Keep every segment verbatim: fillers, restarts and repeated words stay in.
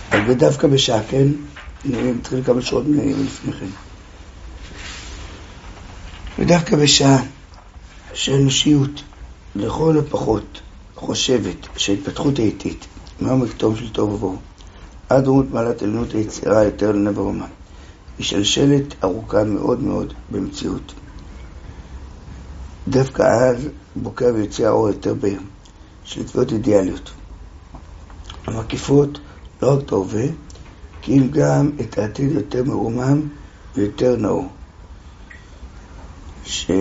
ודווקא בשעה, כן? נתחיל כמה שעות לפני כן. ודווקא בשעה שהאנושיות לכל הפחות חושבת שההתפתחות האיטית מעומק תום של טוב ובוא עד רמות מעלת עליונות היצירה יותר לנבר אומה היא שלשלת ארוכה מאוד מאוד במציאות. דווקא אז בוקע ויוצא האור יותר בהיר של תביעות אידיאליות המקיפות לא רק את ההווה כי אם גם את העתיד יותר מרומם ויותר נאור, שכמו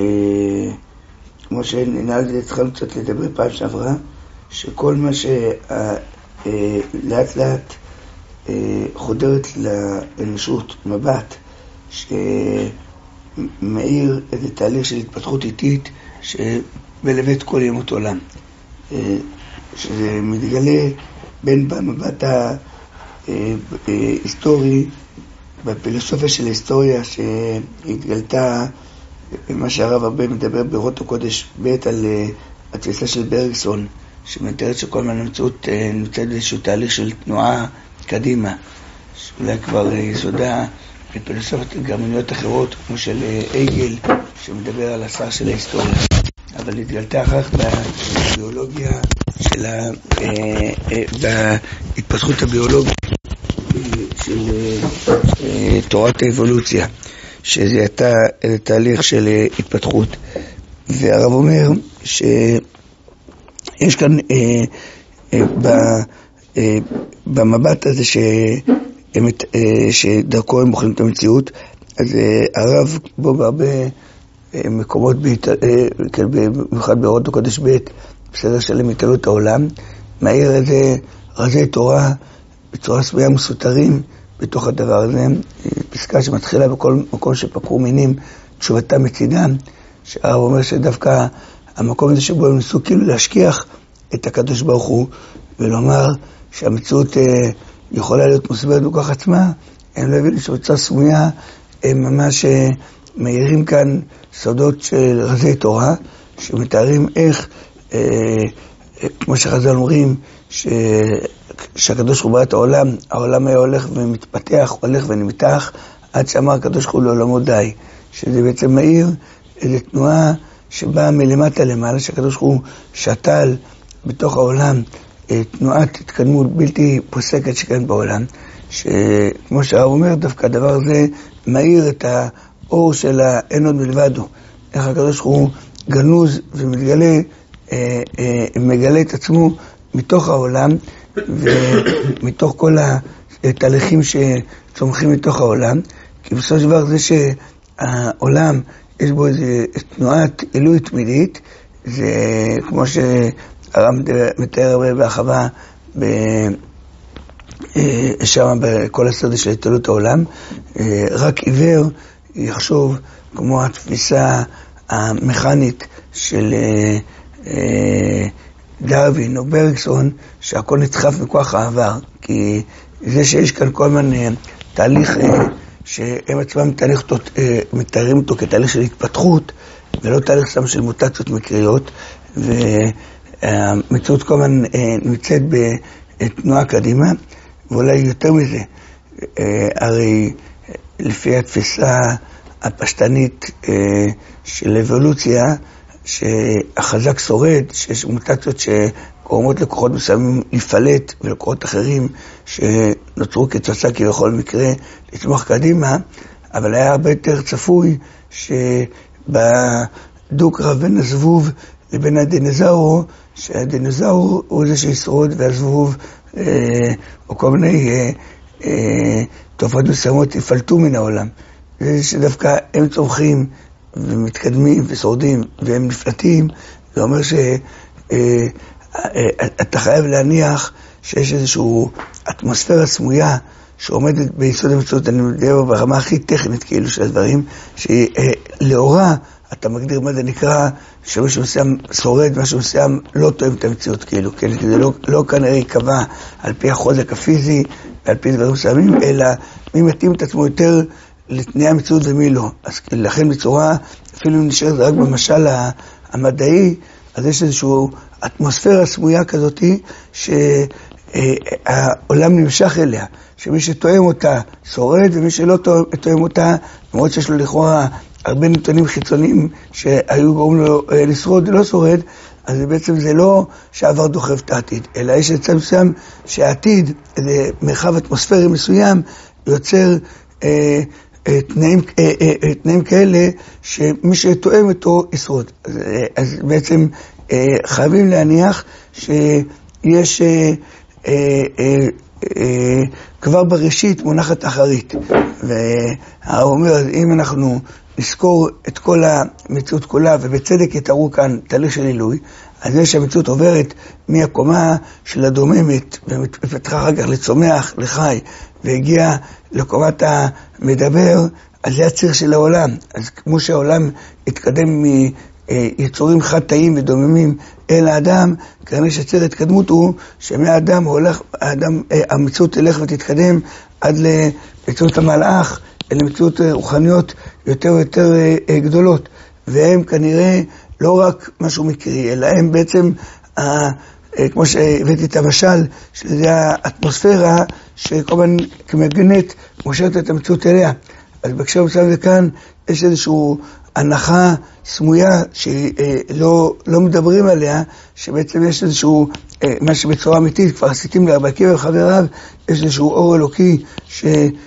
שננהל התחלנו קצת לדבר פעם שעברה, שכל מה שלאט לאט חודרת לאנושות מבט שמאיר איזה תהליך של התפתחות איטית שמלווה את כל ימות עולם, שזה מתגלה בין במבט ההיסטורי, בפילוסופיה של ההיסטוריה שהתגלתה, מה שהרב הרבה מדבר ברות הקודש ב' על התפיסה של ברגסון, שמתארת שכל מה המציאות נמצאת באיזשהו תהליך של תנועה קדימה, שאולי כבר יסודה בפילוסופיות גרמניות אחרות, כמו של אייגל, שמדבר על השר של ההיסטוריה. אבל התגלתה אחר כך בביולוגיה של ה... בהתפתחות הביולוגית של תורת האבולוציה, שזה הייתה תהליך של התפתחות. והרב אומר שיש כאן במבט הזה שדרכו הם בוחנים את המציאות, אז הרב בו בהרבה מקומות, במיוחד באורות הקודש ב' בסדר שלם התעלות העולם, מהעיר איזה רזי תורה בצורה סמויה מסותרים בתוך הדבר הזה, פסקה שמתחילה בכל מקום שפקרו מינים תשובתם מצידם, שהרב אומר שדווקא המקום הזה שבו הם ניסו כאילו להשכיח את הקדוש ברוך הוא ולומר שהמציאות יכולה להיות מוסברת בכוח עצמה, הם לא הבינו שבצורה סמויה הם ממש מאירים כאן סודות של רזי תורה שמתארים איך אה, כמו שחז"ל אומרים ש... שהקדוש ברוך הוא ברא את העולם, העולם היה הולך ומתפתח, הולך ונמתח עד שאמר הקדוש ברוך הוא לעולמו די, שזה בעצם מאיר איזו תנועה שבאה מלמטה למעלה, שהקדוש ברוך הוא שתל בתוך העולם תנועת התקדמות בלתי פוסקת שקיימת בעולם, שכמו שהרב אומר, דווקא הדבר הזה מאיר את האור של האין עוד מלבדו, איך הקדוש ברוך הוא גנוז ומתגלה, מגלה את עצמו מתוך העולם ומתוך כל התהליכים שצומחים מתוך העולם, כי בסופו של דבר זה שהעולם יש בו איזו תנועת אלוהית תמידית, זה כמו שהרב מתאר הרבה בהרחבה שם בכל הסדר של התעלות העולם, רק עיוור יחשוב כמו התפיסה המכנית של דרווין או ברגסון, שהכל נדחף מכוח העבר, כי זה שיש כאן כל מיני תהליך שהם עצמם תהליך מתארים אותו כתהליך של התפתחות ולא תהליך סתם של מוטציות מקריות, והמציאות כל הזמן נמצאת בתנועה קדימה. ואולי יותר מזה, הרי לפי התפיסה הפשטנית של אבולוציה, שהחזק שורד, שיש מוטציות שגורמות לכוחות מסוימים לפלט ולכוחות אחרים שנוצרו כתוצאה כביכול מקרה לצמוח קדימה, אבל היה הרבה יותר צפוי שבדו-קרב בין הזבוב לבין הדינוזאור, שהדינוזאור הוא זה שישרוד והזבוב או כל מיני תופעות מסוימות יפלטו מן העולם. זה שדווקא הם צומחים ומתקדמים ושורדים והם נפלטים, זה אומר שאתה חייב להניח שיש איזושהי אטמוספירה סמויה שעומדת ביסוד המציאות, אני מדבר ברמה הכי טכנית כאילו של הדברים, שלאורה אתה מגדיר מה זה נקרא שמשהו מסוים שורד, משהו מסוים לא תואם את המציאות כאילו, כי זה לא, לא כנראה יקבע על פי החוזק הפיזי ועל פי דברים מסוימים, אלא מי מתאים את עצמו יותר לתנאי המציאות ומי לא. אז לכן בצורה, אפילו אם נשאר רק במשל המדעי, אז יש איזושהי אטמוספירה סמויה כזאת העולם נמשך אליה, שמי שתואם אותה שורד, ומי שלא תואם אותה, למרות שיש לו לכאורה הרבה נתונים חיצוניים שהיו גורמים לו לשרוד, לא שורד, אז בעצם זה לא שעבר דוחף את העתיד, אלא יש לצד מסוים שהעתיד, זה מרחב אטמוספרי מסוים, יוצר אה, אה, תנאים, אה, אה, תנאים כאלה שמי שתואם אותו ישרוד. אז, אה, אז בעצם אה, חייבים להניח שיש אה, אה, אה, אה, כבר בראשית מונחת אחרית. והוא אומר, אם אנחנו נזכור את כל המציאות כולה, ובצדק יתארו כאן תהליך של עילוי, אז זה שהמציאות עוברת מהקומה של הדוממת, ומתפתחה אחר כך לצומח, לחי, והגיעה לקומת המדבר, אז זה הציר של העולם. אז כמו שהעולם התקדם מיצורים חד-תאיים ודוממים אל האדם, כנראה שציר התקדמות הוא שמהאדם הולך, האדם, המציאות תלך ותתקדם עד למציאות המלאך, למציאות רוחניות יותר ויותר גדולות, והם כנראה לא רק משהו מקרי, אלא הם בעצם, כמו שהבאתי את המשל, שזה האטמוספירה שכל הזמן כמגנט מושכת את המציאות אליה. אז בהקשר מסוים זה כאן יש איזושהי הנחה סמויה שלא לא מדברים עליה, שבעצם יש איזשהו, מה שבצורה אמיתית, כבר עשיתים לרבי עקיבא וחבריו, יש איזשהו אור אלוקי ש...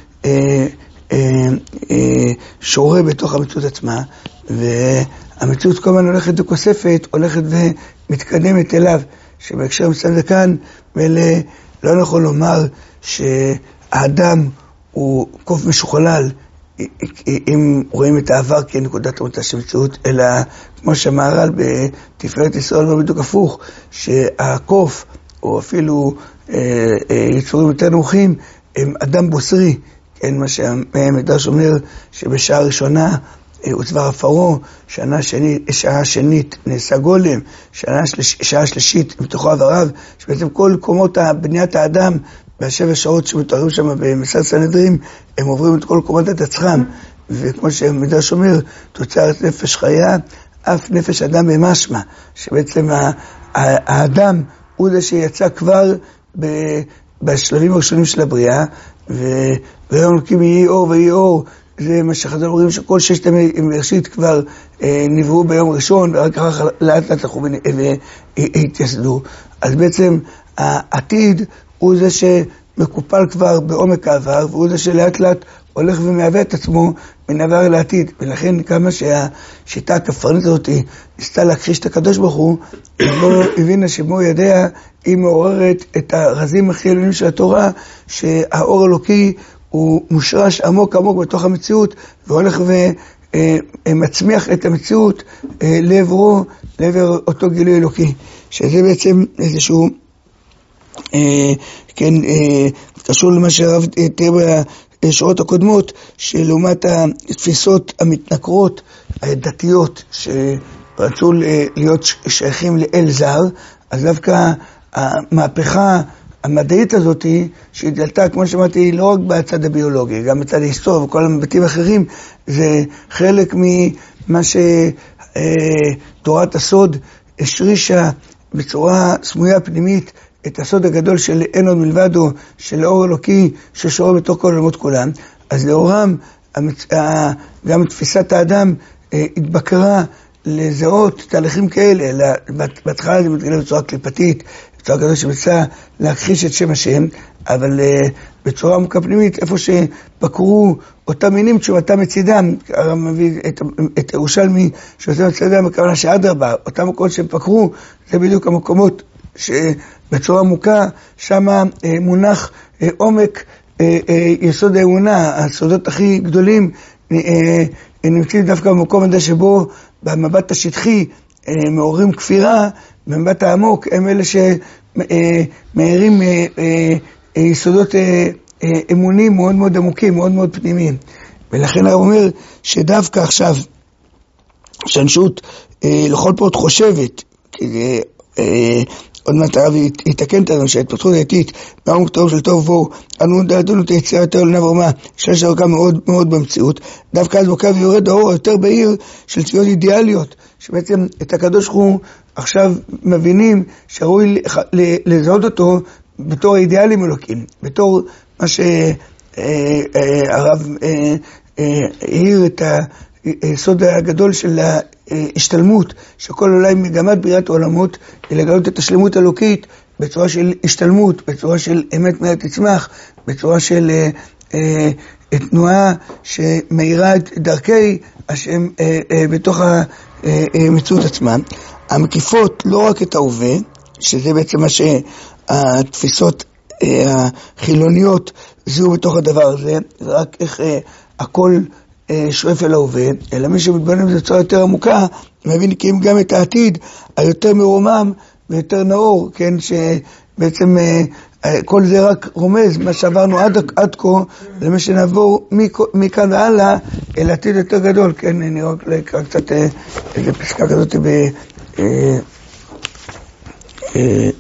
שורה בתוך המציאות עצמה, והמציאות כל הזמן הולכת וכוספת, הולכת ומתקדמת אליו, שבהקשר מסוים זה כאן, ולא נכון לומר שהאדם הוא קוף משוכלל, אם רואים את העבר כנקודת המוצא של מציאות, אלא כמו שהמהר"ל בתפארת ישראל לא בדיוק הפוך, שהקוף, או אפילו יצורים יותר נמוכים, הם אדם בוסרי, כן, מה שהמדרש אומר שבשעה ראשונה הוא צוואר הפרעה, שנה שנית, שעה שנית נעשה גולם, שנה שליש, שעה שלישית מתוכו עבריו, שבעצם כל קומות בניית האדם בשבע שעות שמתוארים שם במסכת סנהדרין, הם עוברים את כל קומות עצמם, וכמו שהמדרש אומר, תוצרת נפש חיה, אף נפש אדם במשמע, שבעצם האדם הוא זה שיצא כבר ב... בשלבים הראשונים של הבריאה, ויום אלוקים יהי אור ויהי אור, זה מה שחז"ל אומרים שכל ששת ימי ראשית כבר אה, נבראו ביום ראשון, ורק אחר לאט לאט הלכו והתייסדו. אז בעצם העתיד הוא זה שמקופל כבר בעומק העבר, והוא זה שלאט לאט הולך ומהווה את עצמו מן העבר לעתיד. ולכן כמה שהשיטה הכפרנית הזאת ניסתה להכחיש את הקדוש ברוך הוא, לא הבינה שבמו ידיה היא מעוררת את הרזים הכי עליונים של התורה, שהאור אלוקי הוא מושרש עמוק עמוק בתוך המציאות, והולך ומצמיח את המציאות לעברו, לעבר אותו גילוי אלוקי. שזה בעצם איזשהו, כן, קשור למה שהרב תיאר בשורות הקודמות, שלעומת התפיסות המתנכרות, הדתיות, שרצו להיות שייכים לאל זר, אז דווקא המהפכה המדעית הזאת, שהתגלתה, כמו שאמרתי, לא רק בצד הביולוגי, גם בצד ההיסטוריה וכל המבטים האחרים, זה חלק ממה שתורת הסוד השרישה בצורה סמויה פנימית, את הסוד הגדול של אין עוד מלבדו, של אור אלוקי ששורה בתוך כל עולמות כולם. אז לאורם, גם תפיסת האדם התבקרה לזהות תהליכים כאלה, בהתחלה זה מתגלה בצורה קליפתית, בצורה כזו שמצא להכחיש את שם השם, אבל בצורה עמוקה פנימית, איפה שבקרו אותם מינים תשובתם מצידם, הרב מביא את ירושלמי שאותם מצידם, בכוונה שאדרבה, אותם מקומות שהם פקרו, זה בדיוק המקומות שבצורה עמוקה, שם מונח עומק יסוד האמונה, הסודות הכי גדולים נמצאים דווקא במקום הזה שבו במבט השטחי מעוררים כפירה, במבט העמוק הם אלה שמאירים יסודות אמונים מאוד מאוד עמוקים, מאוד מאוד פנימיים. ולכן הוא אומר שדווקא עכשיו שהאנושות לכל פחות חושבת, כי זה עוד מעט הרב יתקן אותנו שההתפתחות הדתית בעמוק טוב של טוב ובוהו, אנו דעתנו את היציאה יותר לעונה ועורמה, שיש ארוכה מאוד מאוד במציאות, דווקא אז בוקע ויורד האור היותר בהיר של צביעות אידיאליות, שבעצם את הקדוש ברוך הוא עכשיו מבינים שראוי לזהות אותו בתור האידיאלים אלוקים, בתור מה שהרב העיר את היסוד הגדול של ההשתלמות, שכל אולי מגמת בריאת העולמות, לגלות את השלמות אלוקית בצורה של השתלמות, בצורה של אמת מארת תצמח, בצורה של תנועה שמאירה את דרכי השם בתוך המציאות עצמה. המקיפות לא רק את ההווה, שזה בעצם מה שהתפיסות החילוניות זהו בתוך הדבר הזה, זה רק איך הכל שואף אל ההווה, אלא מי שמתבונן בזה בצורה יותר עמוקה, מבין כי אם גם את העתיד היותר מרומם ויותר נאור, כן, שבעצם כל זה רק רומז מה שעברנו עד, עד כה, למה שנעבור מכאן והלאה אל עתיד יותר גדול. כן, אני רק לקרוא קצת איזו פסקה כזאת ב... אה, אה,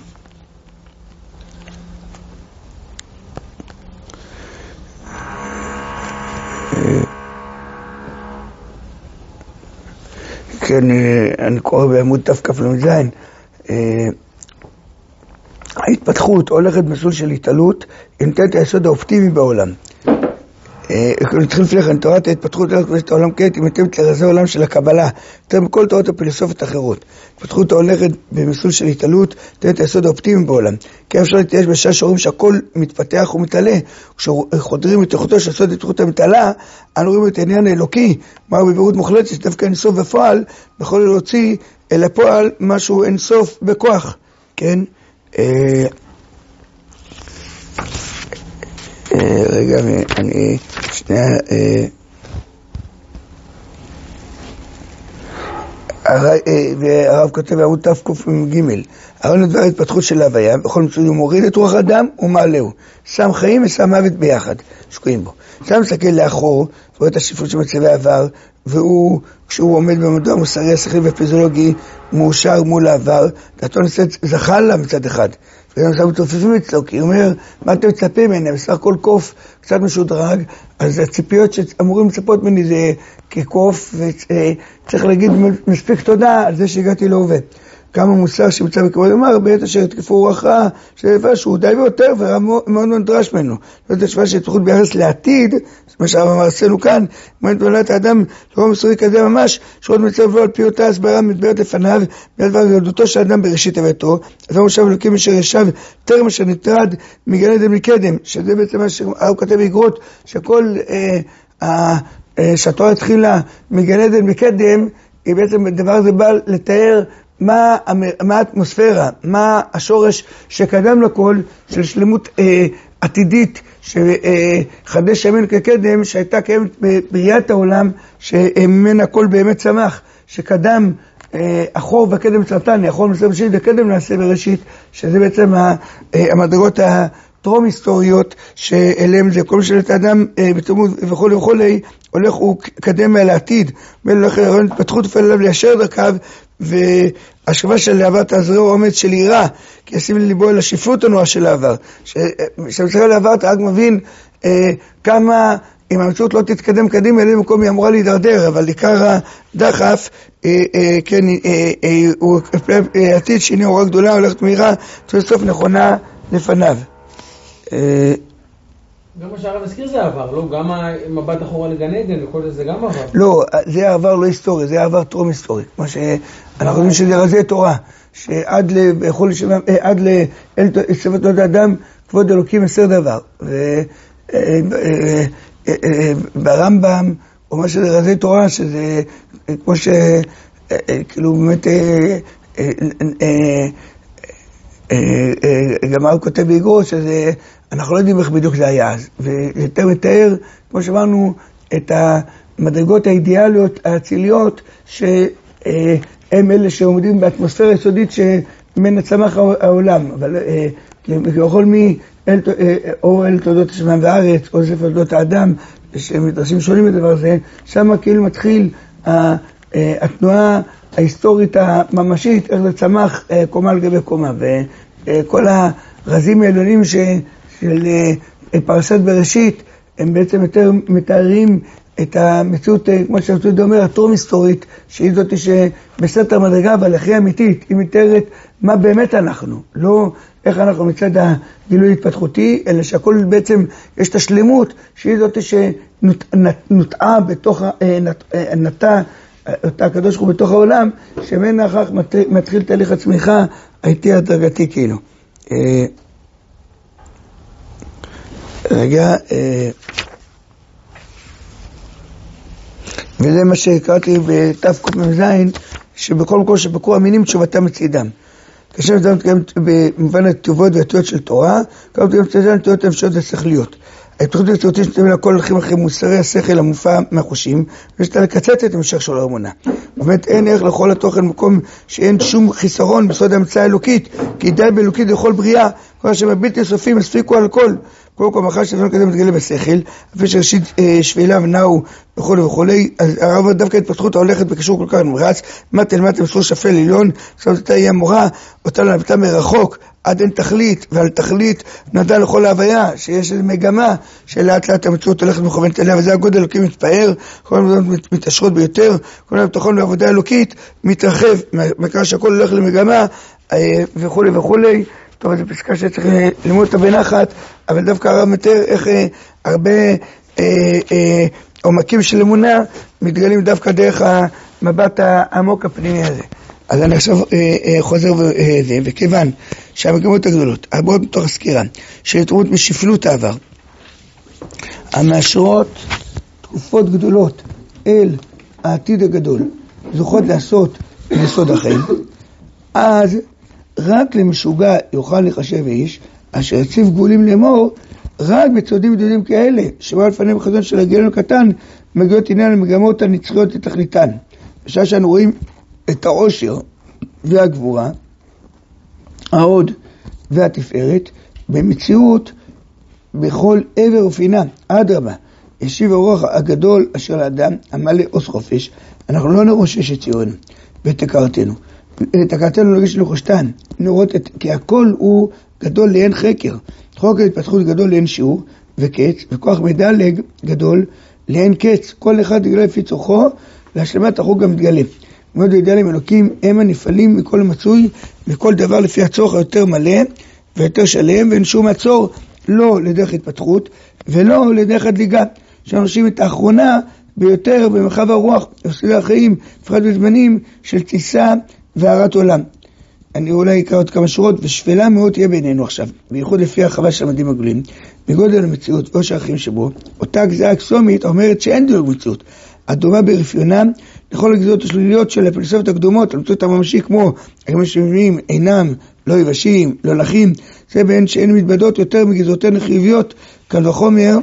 כן, אני קורא בעמוד תק"ז, ההתפתחות הולכת מסלול של התעלות, היא נותנת את היסוד האופטימי בעולם. נתחיל לפני כן, תורת ההתפתחות הולכת את העולם כעת, היא מתאמת לרזי העולם של הקבלה, יותר מכל תורות הפילוסופיות האחרות. ההתפתחות הולכת במסלול של התעלות, נותנת את היסוד האופטימי בעולם. כי אפשר להתייאש בשעה שאומרים שהכל מתפתח ומתעלה, כשחודרים את איכותו של יסוד ההתפתחות המתעלה, אנו רואים את העניין האלוקי, מהו בבירות מוחלטת, שדווקא אין סוף בפועל, יכול להוציא אל הפועל משהו אין סוף בכוח, כן? רגע, אני שנייה, והרב כותב בעמוד תק"ג, הרעיון לדבר ההתפתחות של ההוויה, בכל מצוי הוא מוריד את רוח אדם ומעלהו, שם חיים ושם מוות ביחד, שקועים בו. שם מסתכל לאחור, ורואה את השפלות של מצבי העבר, והוא, כשהוא עומד במדע המוסרי, השכלי והפיזיולוגי, מאושר מול העבר, דעתו נעשית זכה לה מצד אחד. וגם אנחנו מתעופפים אצלו, כי הוא אומר, מה אתם מצפים ממני? בסך הכל קוף קצת משודרג, אז הציפיות שאמורים לצפות ממני זה כקוף, וצריך להגיד מספיק תודה על זה שהגעתי להווה. כמה מוסר שמצא בקרוב אמר, בעת אשר התקפו רוח רע, שזה שהוא די ביותר ומאוד מאוד נדרש ממנו. זאת השוואה שהתפתחות ביחס לעתיד, מה שהרב אמר עשינו כאן, מועד תולדת האדם, לרוב מסורי כזה ממש, שעוד מצב לו על פי אותה הסברה מתברת לפניו, בדבר גדולתו של האדם בראשית הביתו, אז הוא מושב אלוקים אשר ישב, טרם אשר נטרד מגן עדן מקדם, שזה בעצם מה שהרב כתב באגרות, שכל אה, אה, שהתורה התחילה מגן עדן מקדם, היא בעצם הדבר הזה בא לתאר מה, מה האטמוספירה, מה השורש שקדם לכל של שלמות אה, עתידית שחדש ימין כקדם שהייתה קיימת בבריאת העולם שממנה הכל באמת צמח, שקדם אה, אחור וקדם צרטני, אחור נעשה בראשית וקדם נעשה בראשית, שזה בעצם המדרגות הטרום היסטוריות שאליהם זה כל משלת האדם אה, בתלמוד וכל וכל הולך הוא קדם אל העתיד, והולך להתפתחות ופעל עליו ליישר דרכיו, והשכבה של להבת הזרוע עומד של עירה, כי ישים לליבו אל השפלות הנועה של העבר. כשמצליחה לעבר אתה רק מבין אה, כמה, אם המציאות לא תתקדם קדימה, אלה מקום היא אמורה להידרדר, אבל עיקר הדחף, אה, אה, כן, אה, אה, הוא אה, עתיד שני אורה גדולה, הולכת מהירה, תהיה סוף נכונה לפניו. אה, גם מה שהרב הזכיר זה עבר, לא? גם המבט אחורה לגן עדן וכל זה, זה גם עבר. לא, זה העבר לא היסטורי, זה העבר טרום היסטורי. כמו שאנחנו יודעים שזה רזי תורה, שעד ליכול לשמם, עד לאל סבת תולדת האדם, כבוד אלוקים עשר דבר. וברמב"ם, או מה שזה רזי תורה, שזה כמו ש... כאילו באמת... גם הרב כותב באגרות שזה... אנחנו לא יודעים איך בדיוק זה היה אז, ויותר מתאר, כמו שאמרנו, את המדרגות האידיאליות, האציליות, שהם אלה שעומדים באטמוספירה יסודית שממנה צמח העולם. אבל ככל מי, או אל תולדות השמיים והארץ, או ספר תולדות האדם, שמדרשים שונים לדבר הזה, שם כאילו מתחיל התנועה ההיסטורית הממשית, איך זה צמח קומה על גבי קומה, וכל הרזים העליונים ש... של פרשת בראשית, הם בעצם יותר מתארים את המציאות, כמו שהמציאות אומר, הטרום היסטורית, שהיא זאת שבסתר מדרגה, אבל הכי אמיתית, היא מתארת מה באמת אנחנו, לא איך אנחנו מצד הגילוי התפתחותי, אלא שהכל בעצם יש את השלמות, שהיא זאת שנוטעה בתוך, נטע אותה הקדוש ברוך הוא בתוך העולם, שממנה אחר כך מתחיל תהליך הצמיחה האיטי הדרגתי כאילו. רגע, וזה מה שקראתי בתף קמ"ז, שבכל מקום שבקרו המינים תשובתם מצידם. כשם זה גם במובן התיובות והתיוות של תורה, גם תיוות התיוות הנפשיות והשכליות. ההתפתחות המציאותית שתמיד לכל הולכים אחרי מוסרי השכל המופע מהחושים, ושאתה לקצץ את המשך של האמונה. באמת אין ערך לכל התוכן מקום שאין שום חיסרון בסוד המצאה האלוקית, כי די באלוקית לכל בריאה, כל השם הבלתי סופים הספיקו על הכל. כל כל מחר שזמן כזה מתגלה בשכל, אפילו שראשית שבילה ונעו וכו' וכו', אז הרב דווקא התפתחות ההולכת בקשור כל כך נמרץ, מטה למטה מסלול שפל עליון, זאת אותה היא המורה, אותה לנבטה מרחוק, עד אין תכלית, ועל תכלית נדע לכל ההוויה, שיש איזו מגמה שלאט לאט המציאות הולכת מכוונת אליה, וזה הגודל אלוקי מתפאר, כל המדינות מתעשרות ביותר, כל הביטחון והעבודה האלוקית מתרחב, מכך שהכל הולך למגמה וכו' וכו'. טוב, זו פסקה שצריך ללמוד אותה בנחת, אבל דווקא הרב מתאר איך אה, הרבה אה, אה, עומקים של אמונה מתגלים דווקא דרך המבט העמוק הפנימי הזה. אז אני עכשיו אה, אה, חוזר וזה, וכיוון שהמגמות הגדולות, הבאות מתוך הסקירה, של התרומות משפלות העבר, המאשרות תקופות גדולות אל העתיד הגדול, זוכות לעשות ליסוד החיים, אז רק למשוגע יוכל לחשב איש, אשר יציב גבולים לאמור, רק בצעודים גדולים כאלה, שבא לפניהם בחזון של הגיון הקטן, מגיעות עניין למגמות הנצחיות לתכליתן. בשעה שאנו רואים את העושר והגבורה, ההוד והתפארת, במציאות בכל עבר ופינה, אדרבה, ישיב הרוח הגדול אשר לאדם, המלא עוז חופש, אנחנו לא נרושש את ציון ותקרתנו. תקרתנו לגש לחושתן, נראות את, כי הכל הוא גדול לאין חקר, חוק ההתפתחות גדול לאין שיעור וקץ, וכוח מדלג גדול לאין קץ, כל אחד יגלה לפי צורכו, להשלמת החוק גם מתגלה. מאוד אידיאלים אלוקים הם הנפעלים מכל המצוי, מכל דבר לפי הצורך היותר מלא ויותר שלם, ואין שום עצור, לא לדרך התפתחות ולא לדרך הדליגה, שאנשים את האחרונה ביותר במרחב הרוח, בסדר החיים, בפרט בזמנים של טיסה והרת עולם. אני אולי אקרא עוד כמה שורות, ושפלה מאוד תהיה בינינו עכשיו, בייחוד לפי הרחבה של המדים הגדולים, בגודל המציאות ועושר החיים שבו, אותה גזרה אקסומית אומרת שאין דילוג מציאות, הדומה ברפיונה לכל הגזרות השליליות של הפילוסופיות הקדומות, המציאות הממשי כמו הגמשים אינם, לא יבשים, לא לחים, זה בין שאין מתבדות יותר מגזרותינו חיוביות, קל וחומר,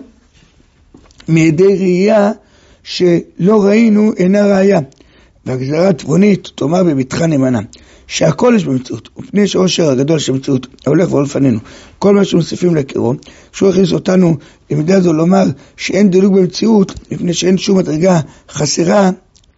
מידי ראייה שלא ראינו אינה ראייה. והגזרה התבונית תאמר בביטחה נאמנה, שהכל יש במציאות, ופני שהעושר הגדול של המציאות הולך ועול לפנינו, כל מה שמוסיפים להכירו, שהוא הכניס אותנו למידה זו לומר שאין דילוג במציאות, לפני שאין שום מדרגה חסרה,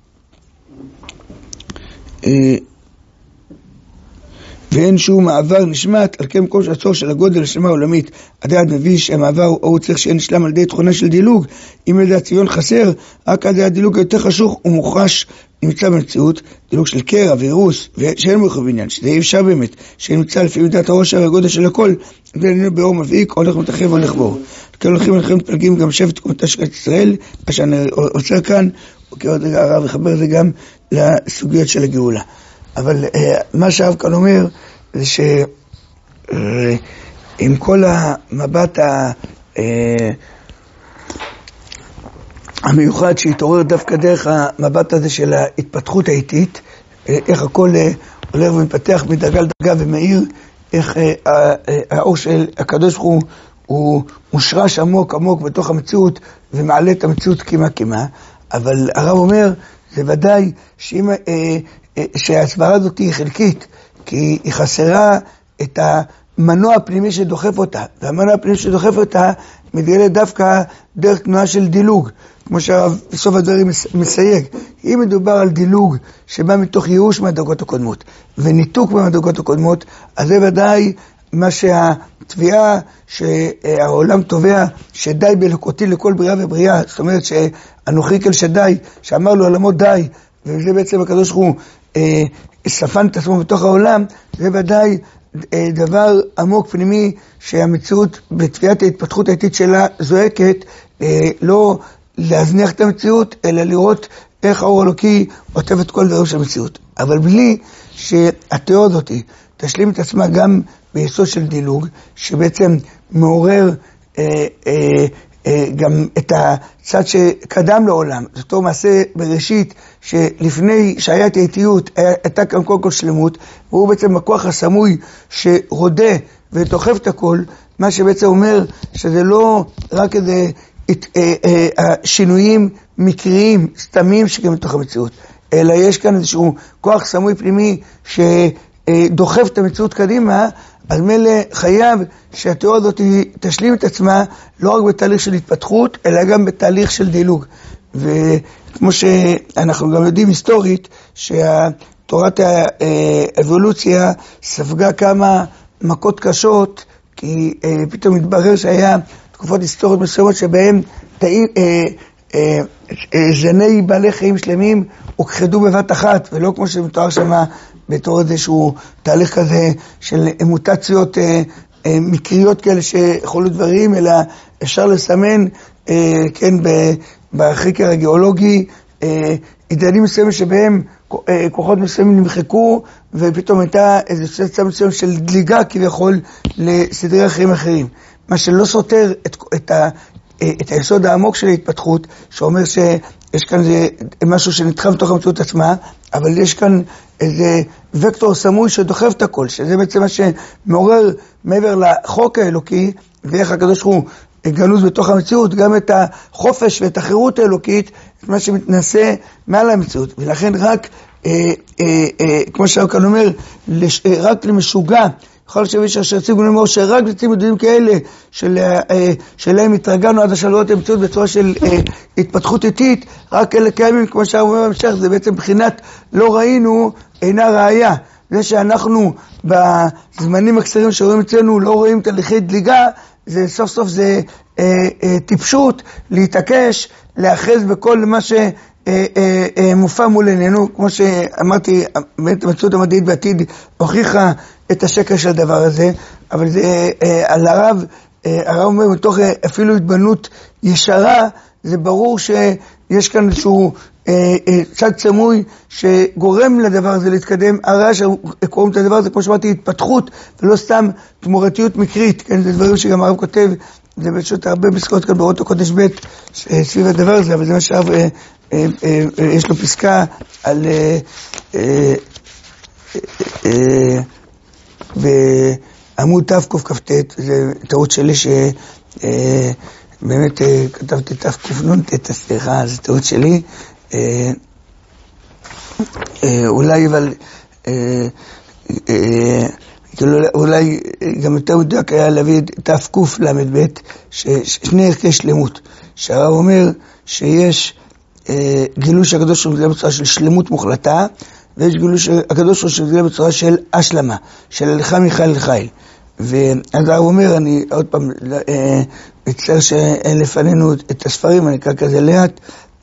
ואין שום מעבר נשמט, על כן מקום של הצורך של הגודל השלמה העולמית, הדעת מביא שהמעבר הוא צריך שאין נשלם על ידי תכונה של דילוג, אם ידע ציון חסר, רק עד הדילוג היותר חשוך ומוחש נמצא במציאות, דילוג של קרע ואירוס, שאין מרחב עניין, שזה אי אפשר באמת, שנמצא לפי מידת העושר והגודל של הכל, זה באור מבעיק, הולך מתרחב והולך באור. כן הולכים הולכים מתפלגים גם שבט תקומתה של ישראל, מה שאני עוצר כאן, וכעוד רגע הרב יחבר זה גם לסוגיות של הגאולה. אבל מה שהרב כאן אומר זה שעם כל המבט המיוחד שהתעורר דווקא דרך המבט הזה של ההתפתחות האיטית, איך הכל הולך ומתפתח מדרגה לדרגה ומאיר, איך האור של הקדוש ברוך הוא הוא מושרש עמוק עמוק בתוך המציאות ומעלה את המציאות כמעט כמעט. אבל הרב אומר זה ודאי שאם שההסברה הזאת היא חלקית, כי היא חסרה את המנוע הפנימי שדוחף אותה, והמנוע הפנימי שדוחף אותה מתגלה דווקא דרך תנועה של דילוג, כמו שהרב בסוף הדברים מסייג. אם מדובר על דילוג שבא מתוך ייאוש מהדרגות הקודמות, וניתוק מהדרגות הקודמות, אז זה ודאי מה שהתביעה שהעולם תובע שדי באלוקותי לכל בריאה ובריאה, זאת אומרת שאנוכי כל שדי, שאמר לו עולמו די, וזה בעצם הקדוש ברוך הוא אה, ספן את עצמו בתוך העולם, זה ודאי אה, דבר עמוק פנימי שהמציאות בתביעת ההתפתחות האיטית שלה זועקת, אה, לא להזניח את המציאות, אלא לראות איך האור אלוקי עוטף את כל דברים של המציאות. אבל בלי שהתיאוריה הזאת תשלים את עצמה גם ביסוד של דילוג, שבעצם מעורר אה, אה, אה, גם את הצד שקדם לעולם. זאת אומרת, מעשה בראשית, שלפני שהיה את האיטיות, הייתה כאן כל כל שלמות, והוא בעצם הכוח הסמוי שרודה ודוחף את הכל, מה שבעצם אומר שזה לא רק איזה את, אה, אה, השינויים מקריים, סתמים שגם בתוך המציאות, אלא יש כאן איזשהו כוח סמוי פנימי שדוחף את המציאות קדימה, אז מלא חייב שהתיאוריה הזאת תשלים את עצמה לא רק בתהליך של התפתחות, אלא גם בתהליך של דילוג. וכמו שאנחנו גם יודעים היסטורית, שתורת האבולוציה ספגה כמה מכות קשות, כי פתאום מתברר שהיה תקופות היסטוריות מסוימות שבהן זני בעלי חיים שלמים הוכחדו בבת אחת, ולא כמו שמתואר שמה בתור איזשהו תהליך כזה של מוטציות מקריות כאלה שיכולו דברים, אלא אפשר לסמן, כן, בחקר הגיאולוגי, עידנים מסוימים שבהם כוחות מסוימים נמחקו, ופתאום הייתה איזו צד מסוים של דליגה כביכול לסדרי החיים אחרים. מה שלא סותר את, את, ה, את היסוד העמוק של ההתפתחות, שאומר שיש כאן זה משהו שנדחף בתוך המציאות עצמה, אבל יש כאן איזה וקטור סמוי שדוחף את הכל, שזה בעצם מה שמעורר מעבר לחוק האלוקי, ואיך הקדוש הוא גנוז בתוך המציאות, גם את החופש ואת החירות האלוקית, את מה שמתנסה מעל המציאות. ולכן רק, אה, אה, אה, כמו שהרקן אומר, לש, אה, רק למשוגע, יכול להיות שמישהו שרצינו לומר שרק לצים ידועים כאלה של, אה, שלהם התרגלנו עד השלוות המציאות בצורה של אה, התפתחות איטית, רק אלה קיימים, כמו שאומר בהמשך, זה בעצם בחינת לא ראינו אינה ראיה. זה שאנחנו בזמנים הקצרים שרואים אצלנו לא רואים תהליכי דליגה, זה סוף סוף זה אה, אה, טיפשות, להתעקש, להאחז בכל מה ש... מופע מול עינינו, כמו שאמרתי, באמת המציאות המדעית בעתיד הוכיחה את השקר של הדבר הזה, אבל זה על הרב, הרב אומר, מתוך אפילו התבוננות ישרה, זה ברור שיש כאן איזשהו צד סמוי שגורם לדבר הזה להתקדם. הרי שקוראים את הדבר הזה, כמו שאמרתי, התפתחות, ולא סתם תמורתיות מקרית, כן? זה דברים שגם הרב כותב, זה פשוט הרבה פסקאות כאן באורות הקודש ב' סביב הדבר הזה, אבל זה מה שהרב יש לו פסקה על בעמוד תקכ"ט, זה טעות שלי שבאמת כתבתי תקנ"ט, סליחה, זה טעות שלי, אולי אבל אולי גם יותר מדויק היה להביא תקל"ב, שני ערכי שלמות, שהרב אומר שיש גילוי שהקדוש ברוך הוא בצורה של שלמות מוחלטה, ויש גילוי שהקדוש ברוך הוא בצורה של השלמה, של הלכה מחיל לחיל. ואז הרב אומר, אני עוד פעם מצטער שאין לפנינו את הספרים, אני אקרא כזה לאט,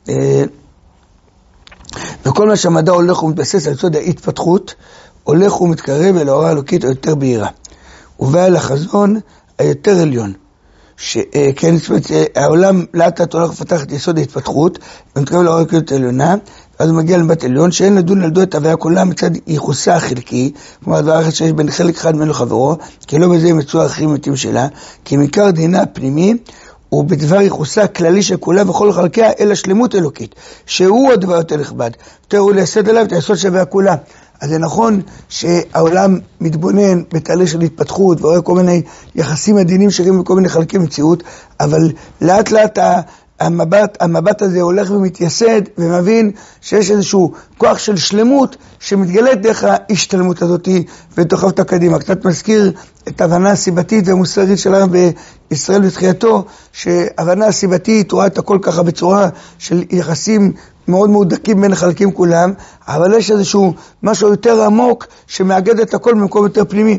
וכל מה שהמדע הולך ומתבסס על יסוד ההתפתחות, הולך ומתקרב אל האורה האלוקית היותר בהירה, ובא אל החזון היותר עליון. שכן, זאת אומרת, העולם לאט לאט הולך לפתח את יסוד ההתפתחות, ומתקרב לאור האלוקית העליונה, ואז הוא מגיע לבת עליון, שאין לדון לדון את הוויה כולה מצד ייחוסה החלקי, כלומר הדבר אחר שיש בין חלק אחד ממנו חברו, כי לא בזה ימצאו האחרים מתים שלה, כי מעיקר דינה הפנימי, הוא בדבר ייחוסה הכללי של כולה וכל חלקיה, אלא שלמות אלוקית, שהוא הדבר יותר נכבד, יותר הוא לייסד עליו את היסוד של הוויה כולה. אז זה נכון שהעולם מתבונן בתהליך של התפתחות ורואה כל מיני יחסים עדינים שרים בכל מיני חלקי מציאות, אבל לאט לאט המבט, המבט הזה הולך ומתייסד ומבין שיש איזשהו כוח של שלמות שמתגלית דרך ההשתלמות הזאת ודוחף אותה קדימה. קצת מזכיר את ההבנה הסיבתית והמוסרית של הרב בישראל בתחייתו, שההבנה הסיבתית רואה את הכל ככה בצורה של יחסים מאוד מאוד דקים בין החלקים כולם, אבל יש איזשהו משהו יותר עמוק שמאגד את הכל במקום יותר פנימי.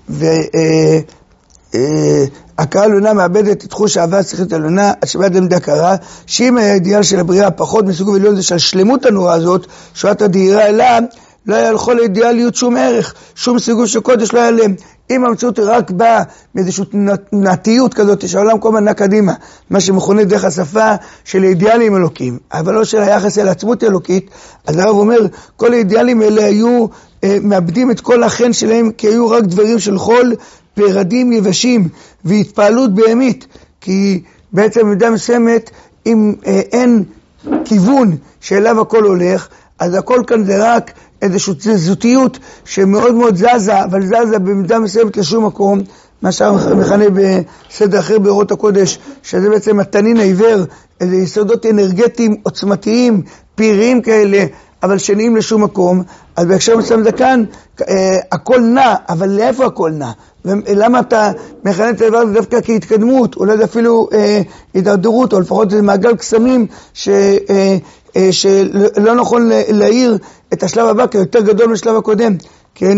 והכרה לעונה מאבדת את תחוש האהבה השכלית העליונה, עד שבאמת למדה הכרה, שאם האידיאל של הבריאה פחות מסוג עליון זה של שלמות הנורא הזאת, שואת הדהירה אליו, לא היה לכל האידיאליות שום ערך, שום סיגוש של קודש לא היה להם. אם המציאות רק באה מאיזושהי תנועתיות כזאת, שהעולם כל הזמן נע קדימה, מה שמכונה דרך השפה של אידיאלים אלוקים, אבל לא של היחס אל עצמות אלוקית, אז הרב אומר, כל האידיאלים האלה היו אה, מאבדים את כל החן שלהם, כי היו רק דברים של חול, פרדים יבשים, והתפעלות בהמית, כי בעצם במידה מסוימת, אם אה, אין כיוון שאליו הכל הולך, אז הכל כאן זה רק איזושהי תזזותיות שמאוד מאוד זזה, אבל זזה במידה מסוימת לשום מקום, מה שמכנה בסדר אחר באורות הקודש, שזה בעצם התנין העיוור, איזה יסודות אנרגטיים עוצמתיים, פיריים כאלה, אבל שנעים לשום מקום. אז בהקשר מסוים זה כאן, אה, הכל נע, אבל לאיפה הכל נע? למה אתה מכנה את הדבר הזה דווקא כהתקדמות, אולי זה אפילו אה, הידרדרות, או לפחות זה מעגל קסמים ש... אה, שלא נכון להעיר את השלב הבא, כי יותר גדול משלב הקודם, כן,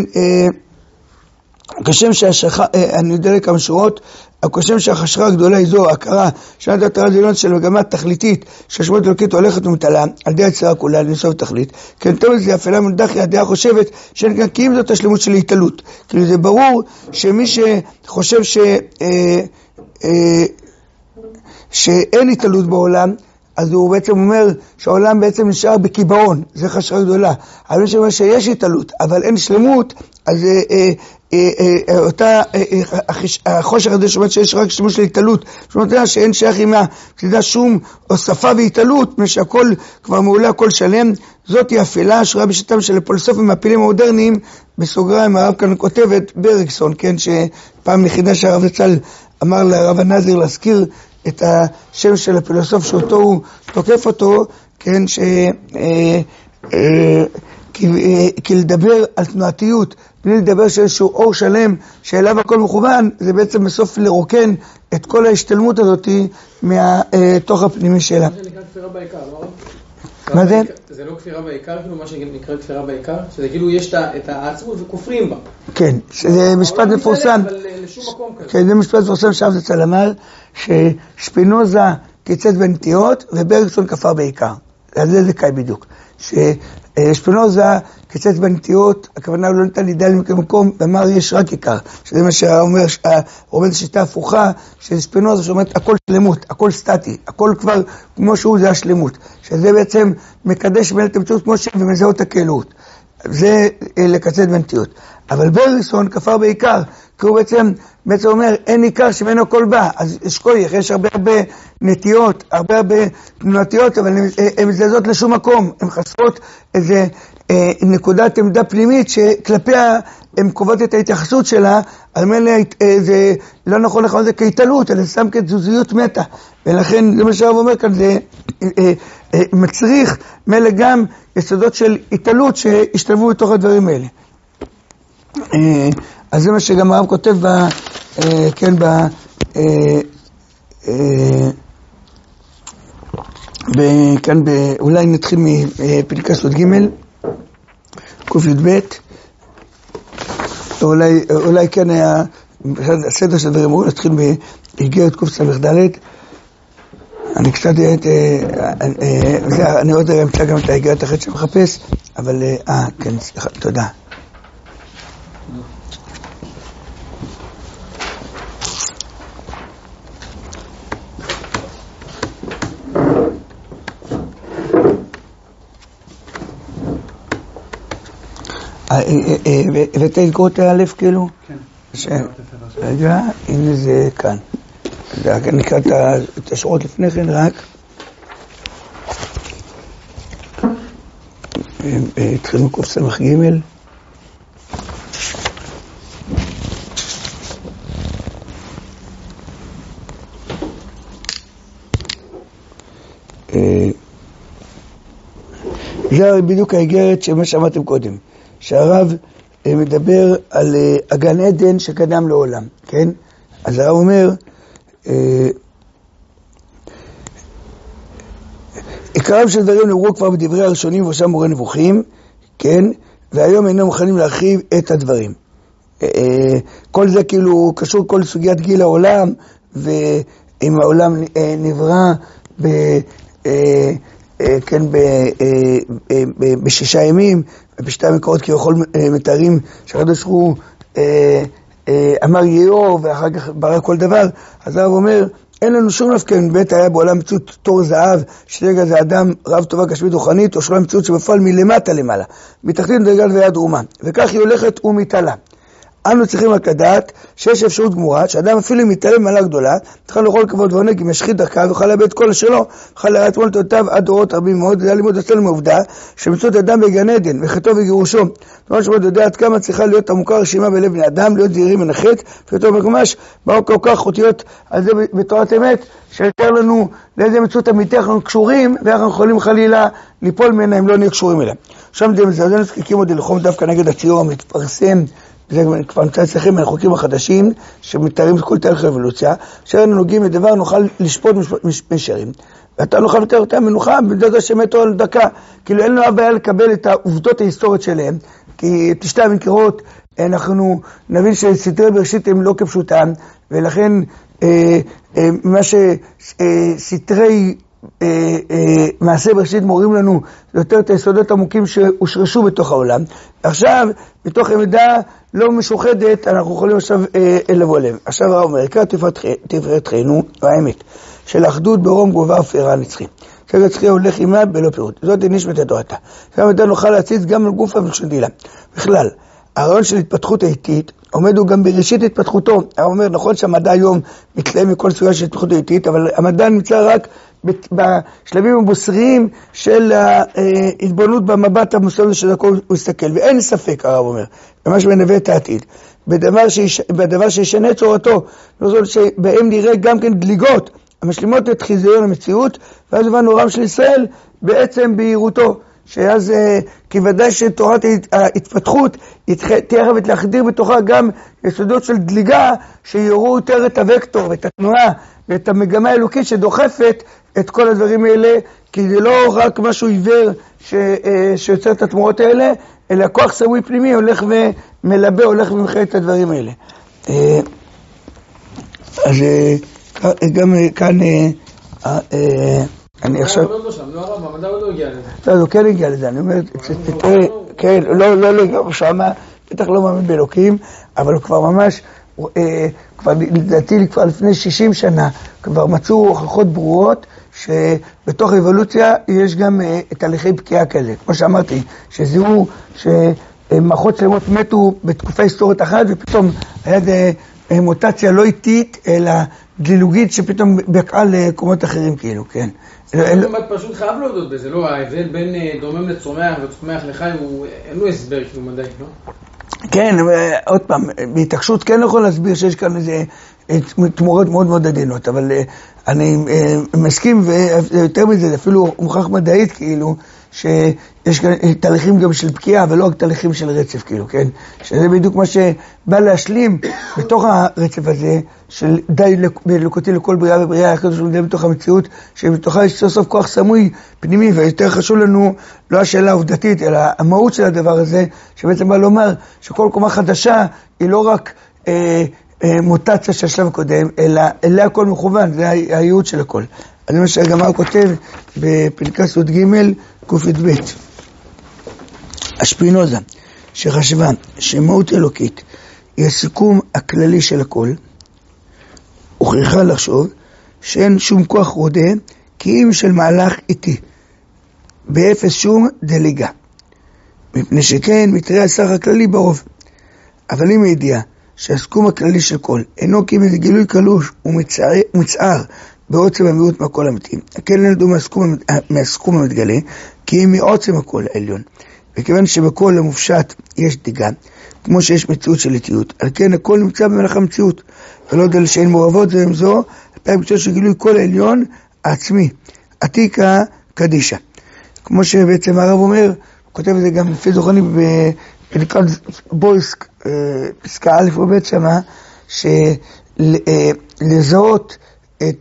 כשם שהשכה, אני יודע לכמה שורות, כשם שהחשכה הגדולה היא זו, ההכרה, שנת התרה זיונות של מגמה תכליתית, שהשמות אלוקית הולכת ומתעלה, על די היצירה כולה, לנסוף תכלית, כן, תמיד זה אפלה מנדחי, הדעה חושבת, שאין כאן, כי אם זאת השלמות של התעלות, כאילו זה ברור שמי שחושב ש, אה, אה, שאין התעלות בעולם, אז הוא בעצם אומר שהעולם בעצם נשאר בקיבעון, זה חשכה גדולה. אבל מי שאומר שיש התעלות, אבל אין שלמות, אז אה, אה, אה, אה, אותה, אה, אה, החושך הזה שאומר שיש רק שלמות של התעלות, זאת אומרת שאין שייך עם תדע שום הוספה והתעלות, משהכל כבר מעולה, הכל שלם, זאת היא אפלה שרואה בשיטתם של הפילוסופים והפילים המודרניים, בסוגריים הרב כאן כותבת ברגסון, כן, שפעם יחידה שהרב זצ"ל אמר לרב הנזיר להזכיר את השם של הפילוסוף שאותו הוא תוקף אותו, כן, ש... אה, אה, כי, אה, כי לדבר על תנועתיות, בלי לדבר שאיזשהו אור שלם שאליו הכל מכוון, זה בעצם בסוף לרוקן את כל ההשתלמות הזאת מהתוך הפנימי שלה. זה נקרא כפירה בעיקר, לא? מה זה? זה לא כפירה בעיקר, כאילו מה שנקרא כפירה בעיקר, שזה כאילו יש את העצמות וכופרים בה. כן, זה משפט מפורסם. אבל לשום מקום כזה. כן, זה משפט מפורסם שאב זצ"ל אמר, ששפינוזה קיצץ בנטיות וברגסון כפר בעיקר. אז זה זה קי בדיוק. ששפינוזה קיצץ בנטיות, הכוונה לא ניתן לידע כמקום, ואמר יש רק עיקר. שזה מה שאומר, הרומז שיטה הפוכה, ששפינוזה שאומרת הכל שלמות, הכל סטטי, הכל כבר כמו שהוא, זה השלמות. שזה בעצם מקדש בין התמצאות כמו שהוא ומזהה אותה כאלוהות. זה לקצץ בנטיות. אבל ברגסון כפר בעיקר, כי הוא בעצם, בעצם אומר, אין עיקר שמנו הכל בא. אז יש כוח, יש הרבה הרבה נטיות, הרבה הרבה תנועתיות, אבל הן מזלזות לשום מקום. הן חסרות איזה אה, נקודת עמדה פנימית שכלפיה הן קובעות את ההתייחסות שלה, על מלא אה, זה לא נכון לכון זה כהתעלות, אלא סתם כתזוזיות מתה. ולכן, זה מה שהרב אומר כאן, זה אה, אה, אה, מצריך מלא גם יסודות של התעלות שהשתלבו בתוך הדברים האלה. אה, אז זה מה שגם הרב כותב ב, אה, כן, ב, אה, אה, ב, כאן ב, אולי נתחיל מפנקס עוד ג' קוף י' ב', אולי, אולי כן היה, הסדר של דברים אמרו, נתחיל באיגרת קוף סמך ד', אני קצת, אה, אה, זה, אני עוד אמצא גם את האיגרת אחרת שמחפש, אבל, אה, כן, סליחה, תודה. הבאת לקרוא את האלף כאילו? כן. רגע, הנה זה כאן. נקרא את השורות לפני כן רק. התחילנו קוף סמך ג' זה בדיוק האיגרת שמה שאמרתם קודם. שהרב מדבר על הגן עדן שקדם לעולם, כן? אז הרב אומר, עיקרם של דברים נאמרו כבר בדברי הראשונים ובראשם מורה נבוכים, כן? והיום אינם מוכנים להרחיב את הדברים. כל זה כאילו קשור כל סוגיית גיל העולם, ואם העולם נברא ב, כן, בשישה ימים, בשתי המקורות כביכול מתארים שהקדוש ברוך הוא אמר יהיו ואחר כך ברא כל דבר. אז הרב אומר, אין לנו שום נפקא אם בית היה בעולם מציאות תור זהב, שרגע זה אדם רב טובה גשמית רוחנית, או שלא מציאות שבפועל מלמטה למעלה, מתחתית מדרגת ויד רומה, וכך היא הולכת ומתעלה. אנו צריכים רק לדעת שיש אפשרות גמורה, שאדם אפילו אם יתעלה במעלה גדולה, תוכל לאכול כבוד ועונג אם ישחית דרכה, ויוכל לאבד כל שלו, ויוכל להראות מולדותיו עד דורות רבים מאוד. זה לימוד אצלנו מעובדה, שמציאות אדם בגן עדן, וחטאו וגירושו. זאת אומרת יודע עד כמה צריכה להיות עמוקה רשימה בלב בני אדם, להיות זהירים מן החטא, ופתאום ממש באו כל כך חוטיות על זה בתורת אמת, שיותר לנו לאיזה מציאות אמיתי אנחנו קשורים, ואנחנו יכולים חלילה ליפול ממנה אם לא נהיה קשורים אליה. שם זה מזעזע נזקקים עוד ללחום דווקא נגד הציור המתפרסם, זה כבר נמצא אצלכם מהחוקים החדשים שמתארים כל תהליך האבולוציה, כשאנו נוגעים לדבר נוכל לשפוט משרים, ואתה נוכל לתאר אותם מנוחה בדרגה שמתו על דקה, כאילו אין לנו הבעיה לקבל את העובדות ההיסטוריות שלהם, כי את שתי המקרות אנחנו נבין שסדרי בראשית הם לא כפשוטם, ולכן אה, אה, מה שסדרי אה, אה, מעשה בראשית מורים לנו יותר את היסודות עמוקים שהושרשו בתוך העולם. עכשיו בתוך עמדה לא משוחדת אנחנו יכולים עכשיו אה, לבוא אליהם. עכשיו הרב אומר, עיקר תפארת חיינו האמת של אחדות ברום גובה ופארה נצחי, שגת צחיה הולך עימה בלא פירוט, זאת היא נשמת התורתה. עכשיו אתה נוכל להציץ גם על גופה ולשדילה. בכלל הרעיון של התפתחות האיטית עומד הוא גם בראשית התפתחותו. הרב אומר, נכון שהמדע היום מתלהם מכל סוגיה של התפתחות האיטית, אבל המדע נמצא רק בשלבים הבוסריים של ההתבוננות במבט המוסד של הכל הוא מסתכל, ואין ספק, הרב אומר, ממש מנבא את העתיד, בדבר, שיש, בדבר שישנה את צורתו, לא זאת שבהם נראה גם כן דליגות המשלימות את חיזיון המציאות, ואז הבנו רם של ישראל בעצם בהירותו, שאז כי ודאי שתורת ההתפתחות תהיה חייבת להחדיר בתוכה גם יסודות של דליגה שיורו יותר את הוקטור ואת התנועה ואת המגמה האלוקית שדוחפת את כל הדברים האלה, כי זה לא רק משהו עיוור ש, שיוצר את התמורות האלה, אלא כוח סמוי פנימי הולך ומלבה, הולך ומחיה את הדברים האלה. אז גם כאן אני עכשיו... לא הרב, המדע עוד לא הגיע לזה. לא, הוא כן הגיע לזה, אני אומר, כן, לא לגמרי שמה, בטח לא מאמין באלוקים, אבל הוא כבר ממש, כבר לדעתי כבר לפני שישים שנה, כבר מצאו הוכחות ברורות, שבתוך האבולוציה יש גם תהליכי בקיעה כאלה. כמו שאמרתי, שזהו, שמערכות שלמות מתו בתקופה היסטורית אחת, ופתאום היה מוטציה לא איטית, אלא דלילוגית שפתאום בקעה לקומות אחרים כאילו, כן. זה פשוט חייב להודות בזה, לא? ההבדל בין דומם לצומח וצומח לחי, אין לו הסבר כאילו מדעי, לא? כן, עוד פעם, בהתעקשות כן יכול להסביר שיש כאן איזה תמורות מאוד מאוד עדינות, אבל אני מסכים, ויותר מזה, אפילו מוכח מדעית כאילו, שיש כאן תהליכים גם של פקיעה, ולא רק תהליכים של רצף כאילו, כן? שזה בדיוק מה שבא להשלים בתוך הרצף הזה, של די אלוקותי לכל בריאה ובריאה, הקדוש ברוך הוא בתוך המציאות, שבתוכה יש סוף סוף כוח סמוי פנימי, ויותר חשוב לנו לא השאלה העובדתית, אלא המהות של הדבר הזה, שבעצם בא לומר שכל קומה חדשה היא לא רק אה, אה, מוטציה של השלב הקודם, אלא אליה הכל מכוון, זה הייעוד של הכל. אני אומר שהגמרא כותב בפנקס י"ג ק"ב, אשפינוזה, שחשבה שמהות אלוקית היא הסיכום הכללי של הכל, הוכיחה לחשוב שאין שום כוח רודה כי אם של מהלך איטי, באפס שום דליגה, מפני שכן מתראה הסך הכללי ברוב. אבל אם הידיעה שהסיכום הכללי של כל אינו כי איזה גילוי קלוש ומצער בעוצם המיעוט מהכל אמיתי, כן נלדו מהסיכום המתגלה כי אם מעוצם הכל העליון, וכיוון שבכל המופשט יש דליגה כמו שיש מציאות של איטיות, על כן הכל נמצא במהלך המציאות, ולא יודע שאין מעורבות זו עם זו, הפעם בצורה של גילוי כל העליון העצמי, עתיקה קדישה. כמו שבעצם הרב אומר, הוא כותב את זה גם לפי זוכרני בנקרא בויסק, פסקה א' וב' שמה, שלזהות את,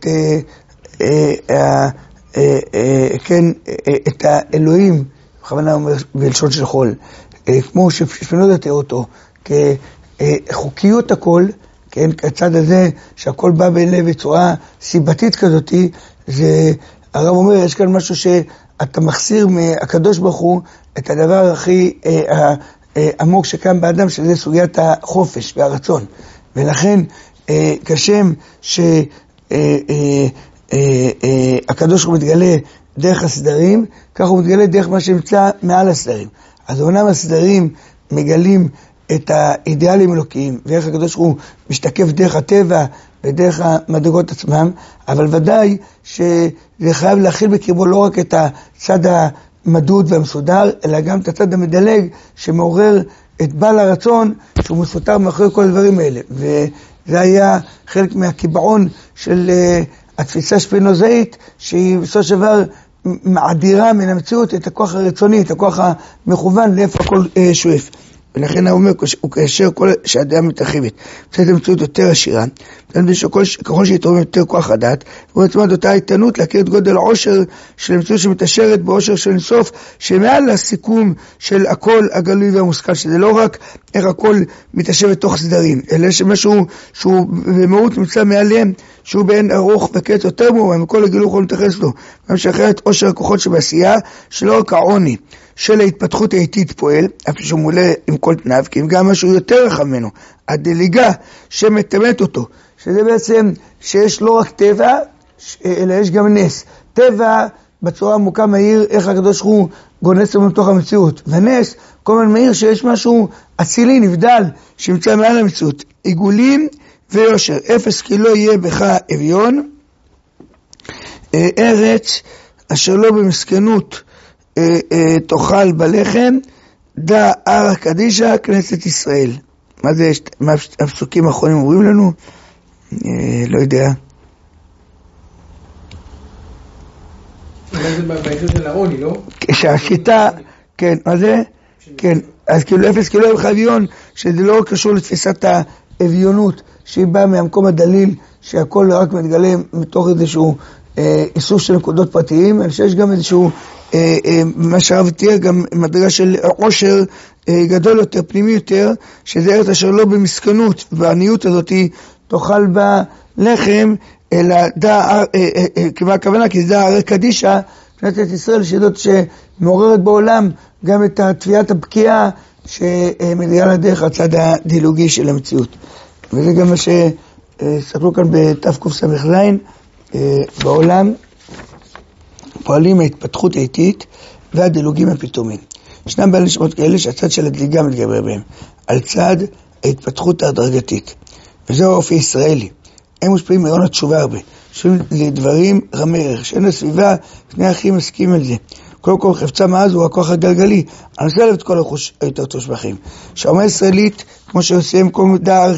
כן, את האלוהים, בכוונה אומר בלשון של חול, כמו שפינודה תיאר אותו, חוקיות הכל, כן, כצד הזה שהכל בא בלב בצורה סיבתית כזאת, זה, הרב אומר, יש כאן משהו שאתה מחסיר מהקדוש ברוך הוא את הדבר הכי אה, אה, עמוק שקם באדם, שזה סוגיית החופש והרצון. ולכן, אה, כשם שהקדוש אה, אה, אה, אה, ברוך הוא מתגלה דרך הסדרים, כך הוא מתגלה דרך מה שנמצא מעל הסדרים. אז אומנם הסדרים מגלים את האידיאלים אלוקיים, ואיך הקדוש ברוך הוא משתקף דרך הטבע ודרך המדרגות עצמם, אבל ודאי שזה חייב להכיל בקרבו לא רק את הצד המדוד והמסודר, אלא גם את הצד המדלג שמעורר את בעל הרצון שהוא מסותר מאחורי כל הדברים האלה. וזה היה חלק מהקיבעון של התפיסה שפינוזאית, שהיא בסופו של דבר מעדירה מן המציאות את הכוח הרצוני, את הכוח המכוון לאיפה הכל שואף. ולכן הוא אומר, הוא כאשר כל שהאדם מתרחבת, מצאת המציאות יותר עשירה, ככל שיתרום יותר כוח הדעת, הוא עצמד אותה איתנות להכיר את גודל העושר של המציאות שמתאשרת בעושר של אינסוף, שמעל הסיכום של הכל הגלוי והמושכל, שזה לא רק איך הכל מתאשר בתוך סדרים, אלא שמשהו שהוא במהות נמצא מעליהם, שהוא בין ארוך וקץ יותר מורה, מכל הגילוי יכול להתייחס לו, גם שאחרת עושר הכוחות שבעשייה, שלא רק העוני, של ההתפתחות האיטית פועל, אף שהוא מולא עם כל תנאיו, כי אם גם משהו יותר רחב ממנו, הדליגה שמתאמת אותו, שזה בעצם שיש לא רק טבע, אלא יש גם נס. טבע בצורה עמוקה מהיר, איך הקדוש הוא גונס לנו בתוך המציאות, ונס כל הזמן מהיר שיש משהו אצילי, נבדל, שימצא מעל המציאות. עיגולים ויושר, אפס כי לא יהיה בך אביון, ארץ אשר לא במסכנות, תאכל בלחם, דא ערא קדישא כנסת ישראל. מה זה, מה הפסוקים האחרונים אומרים לנו? לא יודע. זה בהקשר של העוני, לא? שהשיטה, כן, מה זה? כן, אז כאילו אפס כאילו יהיה אביון, שזה לא קשור לתפיסת האביונות, שהיא באה מהמקום הדליל, שהכל רק מתגלה מתוך איזשהו איסוף של נקודות פרטיים, אלא שיש גם איזשהו מה שהרב תיאר, גם מדרגה של עושר גדול יותר, פנימי יותר, שזה ארץ אשר לא במסכנות, והעניות הזאת תאכל בה לחם, אלא דא, כמה הכוונה, כי זה דא ערא קדישא, כנסת ישראל, שזאת שמעוררת בעולם גם את תביעת הבקיעה, שמגיעה לדרך הצד הדילוגי של המציאות. וזה גם מה שסתכלו כאן בתקס"ז, בעולם, פועלים ההתפתחות האיטית והדילוגים הפתאומיים. ישנם בעלי נשמות כאלה שהצד של הדליגה מתגבר בהם, על צד ההתפתחות ההדרגתית. וזהו האופי ישראלי. הם מושפעים מהון התשובה הרבה. שומעים לדברים רמי ערך, שאין לסביבה, שני אחים מסכים על זה. קודם כל חפצה מאז הוא הכוח הגלגלי, אני עושה עליו את כל החוש היותר טוב שבחים. שהאומה הישראלית, כמו שעושים כל דע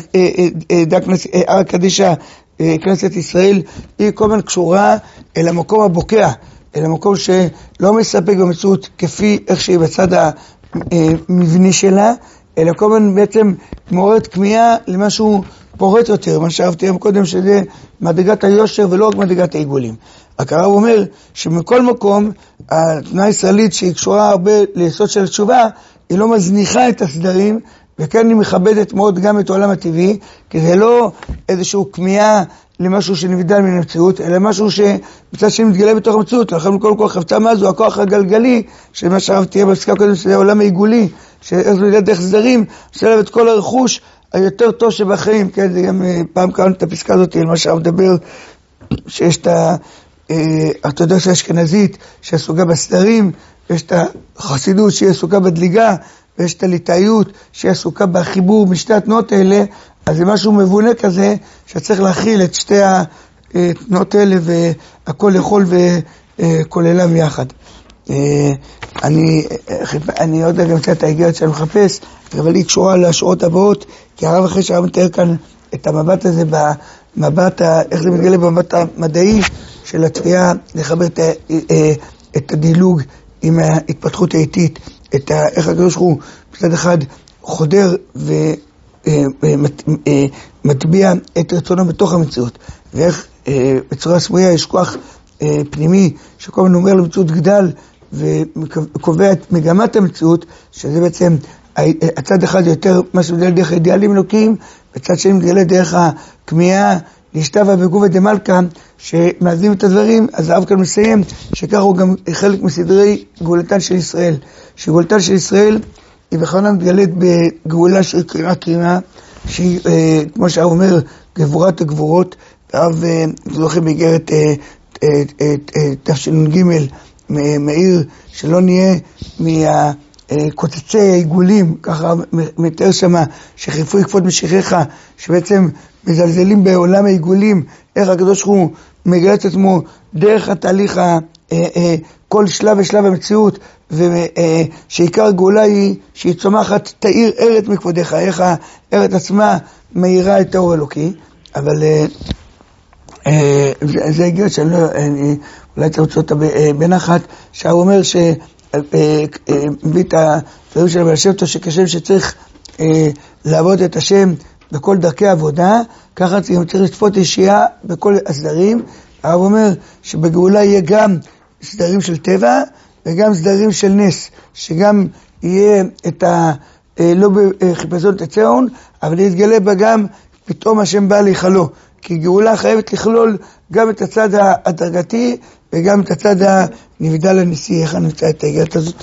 ערא קדישא, כנסת ישראל, היא כל הזמן קשורה אל המקום הבוקע, אל המקום שלא מספק במציאות כפי איך שהיא בצד המבני שלה, אלא כל הזמן בעצם מעוררת כמיהה למשהו פורט יותר, מה שאהבתי קודם, שזה מדרגת היושר ולא רק מדרגת העיגולים. הקרב אומר שמכל מקום, התנועה הישראלית שהיא קשורה הרבה ליסוד של התשובה, היא לא מזניחה את הסדרים, וכן היא מכבדת מאוד גם את העולם הטבעי, כי זה לא איזשהו כמיהה למשהו שנבדל מן המציאות, אלא משהו שבצד שמתגלה בתוך המציאות, לכן כל כל חפצה מאז הוא הכוח הגלגלי, שמה שהרב תהיה בפסקה קודם, שזה העולם העיגולי, שאיך זה נדע דרך סדרים, עושה לב את כל הרכוש היותר טוב שבחיים, כן, זה גם פעם קראנו את הפסקה הזאת, על מה שהרב מדבר, שיש את האורתודוקסיה האשכנזית, שעסוקה בסדרים, יש את החסידות שהיא עסוקה בדליגה, ויש את הליטאיות שהיא עסוקה בחיבור משתי התנועות האלה, אז זה משהו מבונה כזה, שצריך להכיל את שתי התנועות האלה, והכל יכול וכוללם יחד. אני, אני עוד גם קצת ההיגרת שאני מחפש, אבל היא קשורה לשורות הבאות, כי הרב אחרי שהרב מתאר כאן את המבט הזה, במבט, איך זה מתגלה במבט המדעי של התביעה, לחבר את, את הדילוג עם ההתפתחות האיטית, את איך הקדוש הוא מצד אחד חודר ומטביע את רצונו בתוך המציאות, ואיך בצורה סמויה יש כוח פנימי שכל מיני אומר למציאות גדל וקובע את מגמת המציאות, שזה בעצם הצד אחד יותר מה שמתגלה דרך אידיאלים אלוקים, בצד שני מתגלה דרך הכמיהה, להשתווה בגובה דמלכה, שמאזנים את הדברים. אז הרב כאן מסיים, שכך הוא גם חלק מסדרי גאולתן של ישראל. שגאולתן של ישראל היא בכלל מתגלית בגאולה של קריאה קריאה, שהיא, כמו שהרב אומר, גבורת הגבורות. הרב זוכר באיגרת תשנ"ג מאיר, שלא נהיה מהקוצצי העיגולים, ככה מתאר שמה, שחיפו יקפות משיחיך, שבעצם מזלזלים בעולם העיגולים, איך הקדוש הוא מגלה את עצמו דרך התהליך, כל שלב ושלב המציאות, ושעיקר הגאולה היא שהיא צומחת תאיר ארץ מכבודך, איך הארץ עצמה מאירה את האור אלוקי. אבל זה הגיע שאני לא, אולי צריך למצוא אותה בנחת, שהוא אומר שמביא את הדברים של הבעל שם טוב, שכשם שצריך לעבוד את השם בכל דרכי העבודה, ככה צריך לצפות ישיעה בכל הסדרים. הרב אומר שבגאולה יהיה גם סדרים של טבע וגם סדרים של נס, שגם יהיה את ה... לא בחיפזון תצאון, אבל יתגלה בה גם פתאום השם בא להיכלו, כי גאולה חייבת לכלול גם את הצד הדרגתי וגם את הצד הנבדל הנשיא. איך אני נמצא את האיגרת הזאת?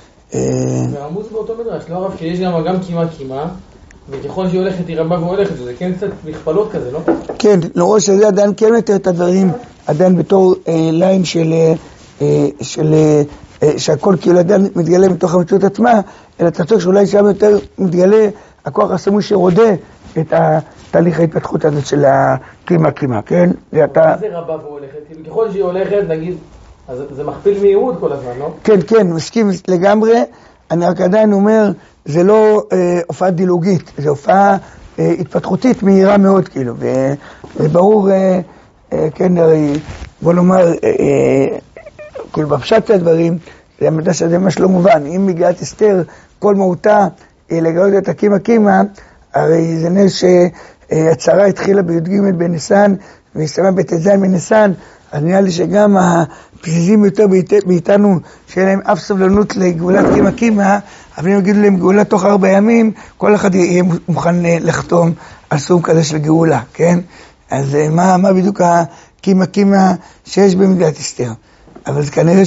והרמוז באותו מדרש, לא הרב, שיש גם גם קימה קימה, וככל שהיא הולכת היא רבה והולכת, זה כן קצת מכפלות כזה, לא? כן, לראות שזה עדיין כן מתאר את הדברים, עדיין בתור אה, ליין של, אה, של אה, שהכל כאילו עדיין מתגלה מתוך המציאות עצמה, אלא תצוק שאולי שם יותר מתגלה הכוח הסמוי שרודה את התהליך ההתפתחות הזאת של הקימה קימה, כן? זה אתה... מה זה רבה והולכת? ככל שהיא הולכת, נגיד, אז זה מכפיל מהירות כל הזמן, לא? כן, כן, מסכים לגמרי. אני רק עדיין אומר, זה לא אה, הופעה דילוגית, זה הופעה אה, התפתחותית מהירה מאוד, כאילו, וזה ברור, אה, אה, כן, הרי, בוא נאמר, אה, אה, כאילו, בפשט הדברים, זה המדע שזה ממש לא מובן. אם מגילת אסתר, כל מהותה, אה, לגלות את הקימה קימה, הרי זה נס שהצהרה התחילה בי"ג בניסן, והסתיימה בט"ז בניסן, אז נראה לי שגם הפזיזים יותר מאיתנו, שאין להם אף סבלנות לגאולת קימה קימה, אבל אם יגידו להם גאולה תוך ארבע ימים, כל אחד יהיה מוכן לחתום על סום כזה של גאולה, כן? אז מה, מה בדיוק הקימה קימה שיש במגילת אסתר? אבל זה כנראה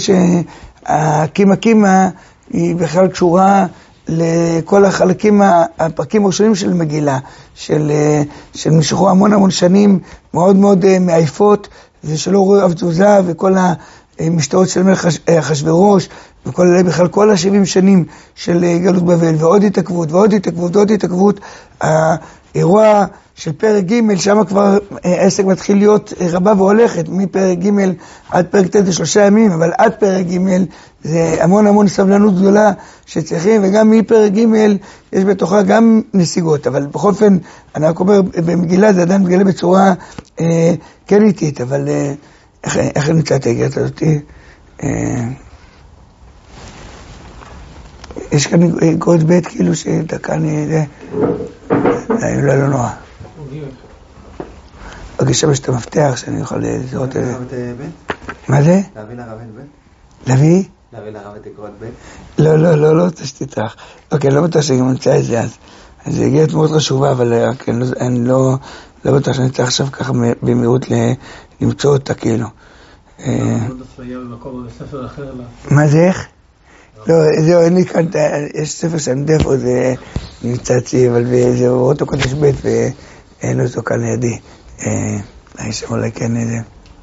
שהקימה קימה היא בכלל קשורה לכל החלקים, הפרקים הראשונים של מגילה, של, של משכו המון המון שנים מאוד מאוד מעייפות, ושלא רואה אף תזוזה, וכל המשתאות של מלך אחשוורוש, וכל אלה בכלל כל השבעים שנים של גלות בבל, ועוד התעכבות, ועוד התעכבות, ועוד התעכבות. האירוע של פרק ג' שם כבר העסק מתחיל להיות רבה והולכת, מפרק ג' עד פרק ט' זה שלושה ימים, אבל עד פרק ג' זה המון המון סבלנות גדולה שצריכים, וגם מפרק ג' יש בתוכה גם נסיגות, אבל בכל אופן, אני רק אומר, במגילה זה עדיין מתגלה בצורה אה, כן איטית, אבל אה, איך, איך נמצא את האיגרת הזאת? אה, יש כאן איגרות ב' כאילו שדקה אני... זה, אולי לא נורא. אוקיי, שם יש את המפתח שאני יכול לזהות את זה. מה זה? להביא לרב את ב'? להביא? להביא לרב את אגרות ב'? לא, לא, לא, לא תשתיתך. אוקיי, לא בטוח שאני נמצא את זה אז. אז זה הגיעה מאוד חשובה, אבל אני לא בטוח שאני צריך עכשיו ככה במהירות למצוא אותה כאילו. מה זה איך? לא, זהו, אין לי כאן, יש ספר שאני יודע פה, זה נמצא אצלי, אבל זה אורות הקודש ב' ואין אותו כאן לידי. אני שם אולי כן איזה.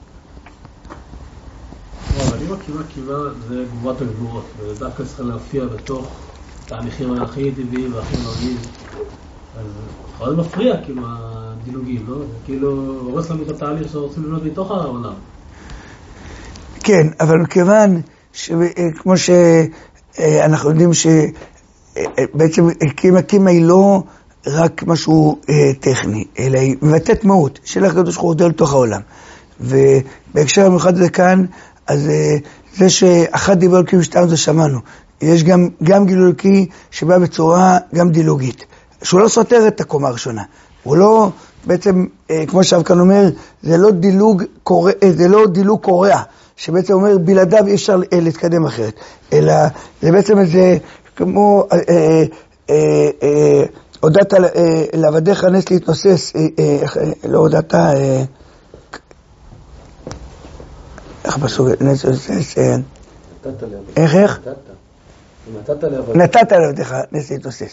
אבל אם הקימה קימה זה גבורת הגבורות, וזה דווקא צריך להופיע בתוך תהליכים הכי טבעיים והכי נורגים, אז זה מפריע כאילו הדילוגים, לא? זה כאילו הורס לנו את התהליך שרוצים לבנות מתוך העולם. כן, אבל מכיוון שכמו שאנחנו יודעים שבעצם קימה קימה היא לא רק משהו טכני, אלא היא מבטאת מהות של הקדוש ברוך הוא דרך לתוך העולם. ובהקשר המיוחד הזה כאן, אז זה שאחד דיבר אלוקים ושתיים זה שמענו. יש גם, גם גילוי אלוקי שבא בצורה גם דילוגית, שהוא לא סותר את הקומה הראשונה. הוא לא, בעצם, כמו שהרב כאן אומר, זה לא דילוג קורע, זה לא דילוג קורע, שבעצם אומר בלעדיו אי אפשר להתקדם אחרת, אלא זה בעצם איזה כמו אה, הודעת לעבדיך נס להתנוסס, לא הודעת, איך בסוג, נס להתנוסס, איך איך? נתת לעבדיך נס להתנוסס.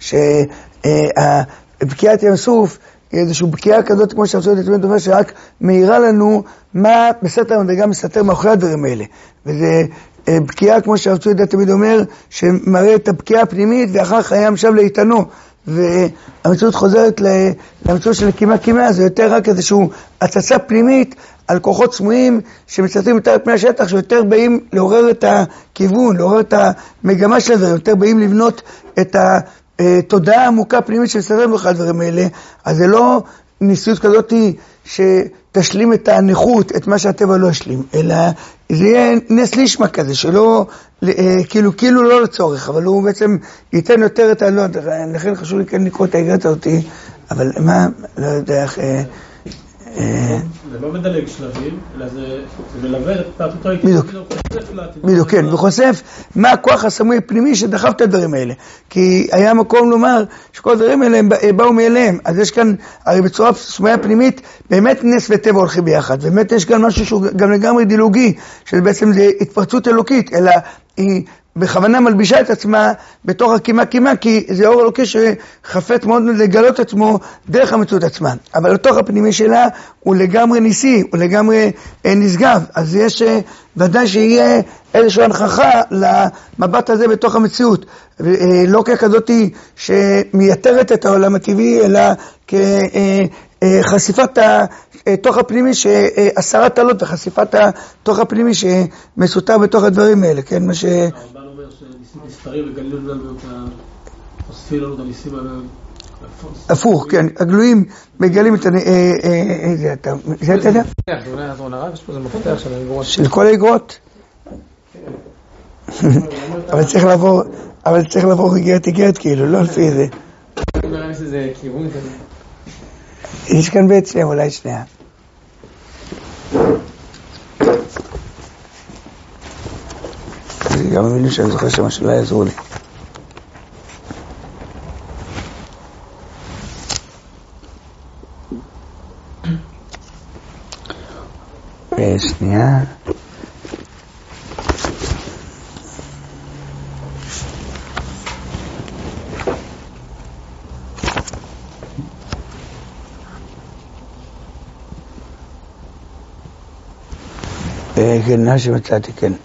שבקיעת ים סוף, איזושהי בקיעה כזאת, כמו שהרצות את תמיד אומר, שרק מהירה לנו מה בסתר המדרגה מסתתר מאחורי הדברים האלה. וזה בקיעה, כמו שהרצות את תמיד אומר, שמראה את הבקיעה הפנימית, ואחר חיים שם לאיתנו. והמציאות חוזרת למציאות של קימה קימה, זה יותר רק איזושהי הצצה פנימית על כוחות סמויים שמסתתרים יותר פני השטח, שיותר באים לעורר את הכיוון, לעורר את המגמה של זה, יותר באים לבנות את התודעה העמוקה פנימית שמסתתרים בכל הדברים האלה. אז זה לא ניסיות כזאת שתשלים את הנכות, את מה שהטבע לא השלים, אלא זה יהיה נס לישמה כזה, שלא, כאילו, כאילו לא לצורך, אבל הוא בעצם ייתן יותר את הלא, לכן חשוב לי כן לקרוא את האגרת אותי, אבל מה, לא יודע איך... זה לא מדלג שלבים, אלא זה מלווה את הפעתותו איתי. בדיוק, כן, וחושף מה הכוח הסמוי הפנימי שדחף את הדברים האלה. כי היה מקום לומר שכל הדברים האלה הם באו מאליהם. אז יש כאן, הרי בצורה סמויה פנימית, באמת נס וטבע הולכים ביחד. באמת יש כאן משהו שהוא גם לגמרי דילוגי, שבעצם זה התפרצות אלוקית, אלא היא בכוונה מלבישה את עצמה בתוך הקימה קימה, כי זה אור אלוקי שחפץ מאוד לגלות עצמו דרך המציאות עצמה. אבל לתוך הפנימי שלה הוא לגמרי ניסי, הוא לגמרי נשגב. אז יש ודאי שיהיה איזושהי הנחכה למבט הזה בתוך המציאות. לא ככזאת שמייתרת את העולם הטבעי, אלא כחשיפת התוך הפנימי, הסרת עלות וחשיפת התוך הפנימי שמסותר בתוך הדברים האלה. כן, מה ש... נסתרים וגלילים לנו את ה... חושפים לנו את הניסים האלה. הפוך, כן, הגלויים מגלים את ה... זה אתה... זה אתה יודע? של כל האגרות? אבל צריך לעבור, אבל צריך לעבור איגרת איגרת כאילו, לא לפי זה. יש כאן בעצם, אולי שנייה. גם המילים שאני זוכר שמשהו לא יעזרו לי. שנייה. כן, מה שמצאתי, כן.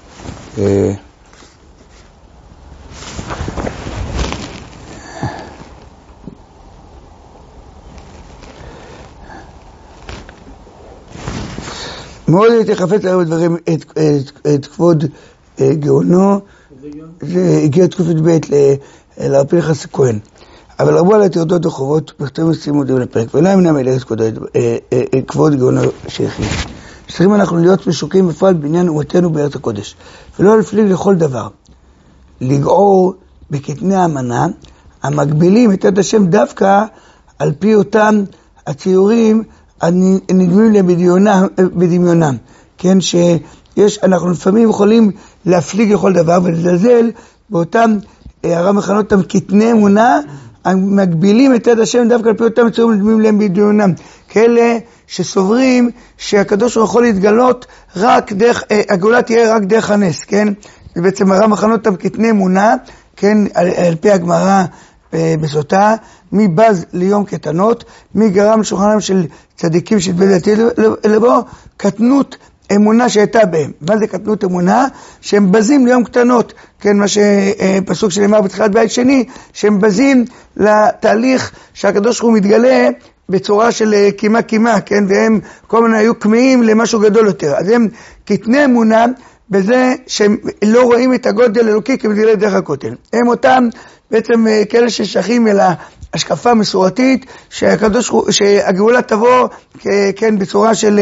מאוד הייתי חפץ להראות דברים את, את, את כבוד גאונו, זה הגיע תקופת בית לרב פנחס כהן. אבל רבו על התיעודות וחובות, בכתבים ושימו דיון לפרק, ולא ימנע מלך את כבוד גאונו שהחליט. צריכים אנחנו להיות משוקעים בפועל בעניין אומתנו בארץ הקודש, ולא להפליג לכל דבר. לגעור בקטני האמנה, המגבילים את יד השם דווקא על פי אותם הציורים הנדמים להם בדמיונם. כן, שיש, אנחנו לפעמים יכולים להפליג לכל דבר ולזלזל באותם, הרב מכנה אותם קטני אמונה, המגבילים את יד השם דווקא על פי אותם הציורים הנדמים להם בדמיונם. כאלה שסוברים שהקדוש הוא יכול להתגלות רק דרך, הגאולה תהיה רק דרך הנס, כן? זה בעצם הרב מכנה אותם קטני אמונה, כן, על, על פי הגמרא בסוטה, מי בז ליום קטנות, מי גרם לשולחנם של צדיקים שהתבדלתי לבוא, קטנות אמונה שהייתה בהם. מה זה קטנות אמונה? שהם בזים ליום קטנות, כן, מה שפסוק שנאמר בתחילת בית שני, שהם בזים לתהליך שהקדוש הוא מתגלה בצורה של קימה קימה, כן, והם כל מיני היו כמיים למשהו גדול יותר. אז הם קטני אמונה בזה שהם לא רואים את הגודל אלוקי כמתגלה דרך הכותל. הם אותם בעצם כאלה ששייכים אל ההשקפה המסורתית, שהקדוש, שהגאולה תבוא, כן, בצורה של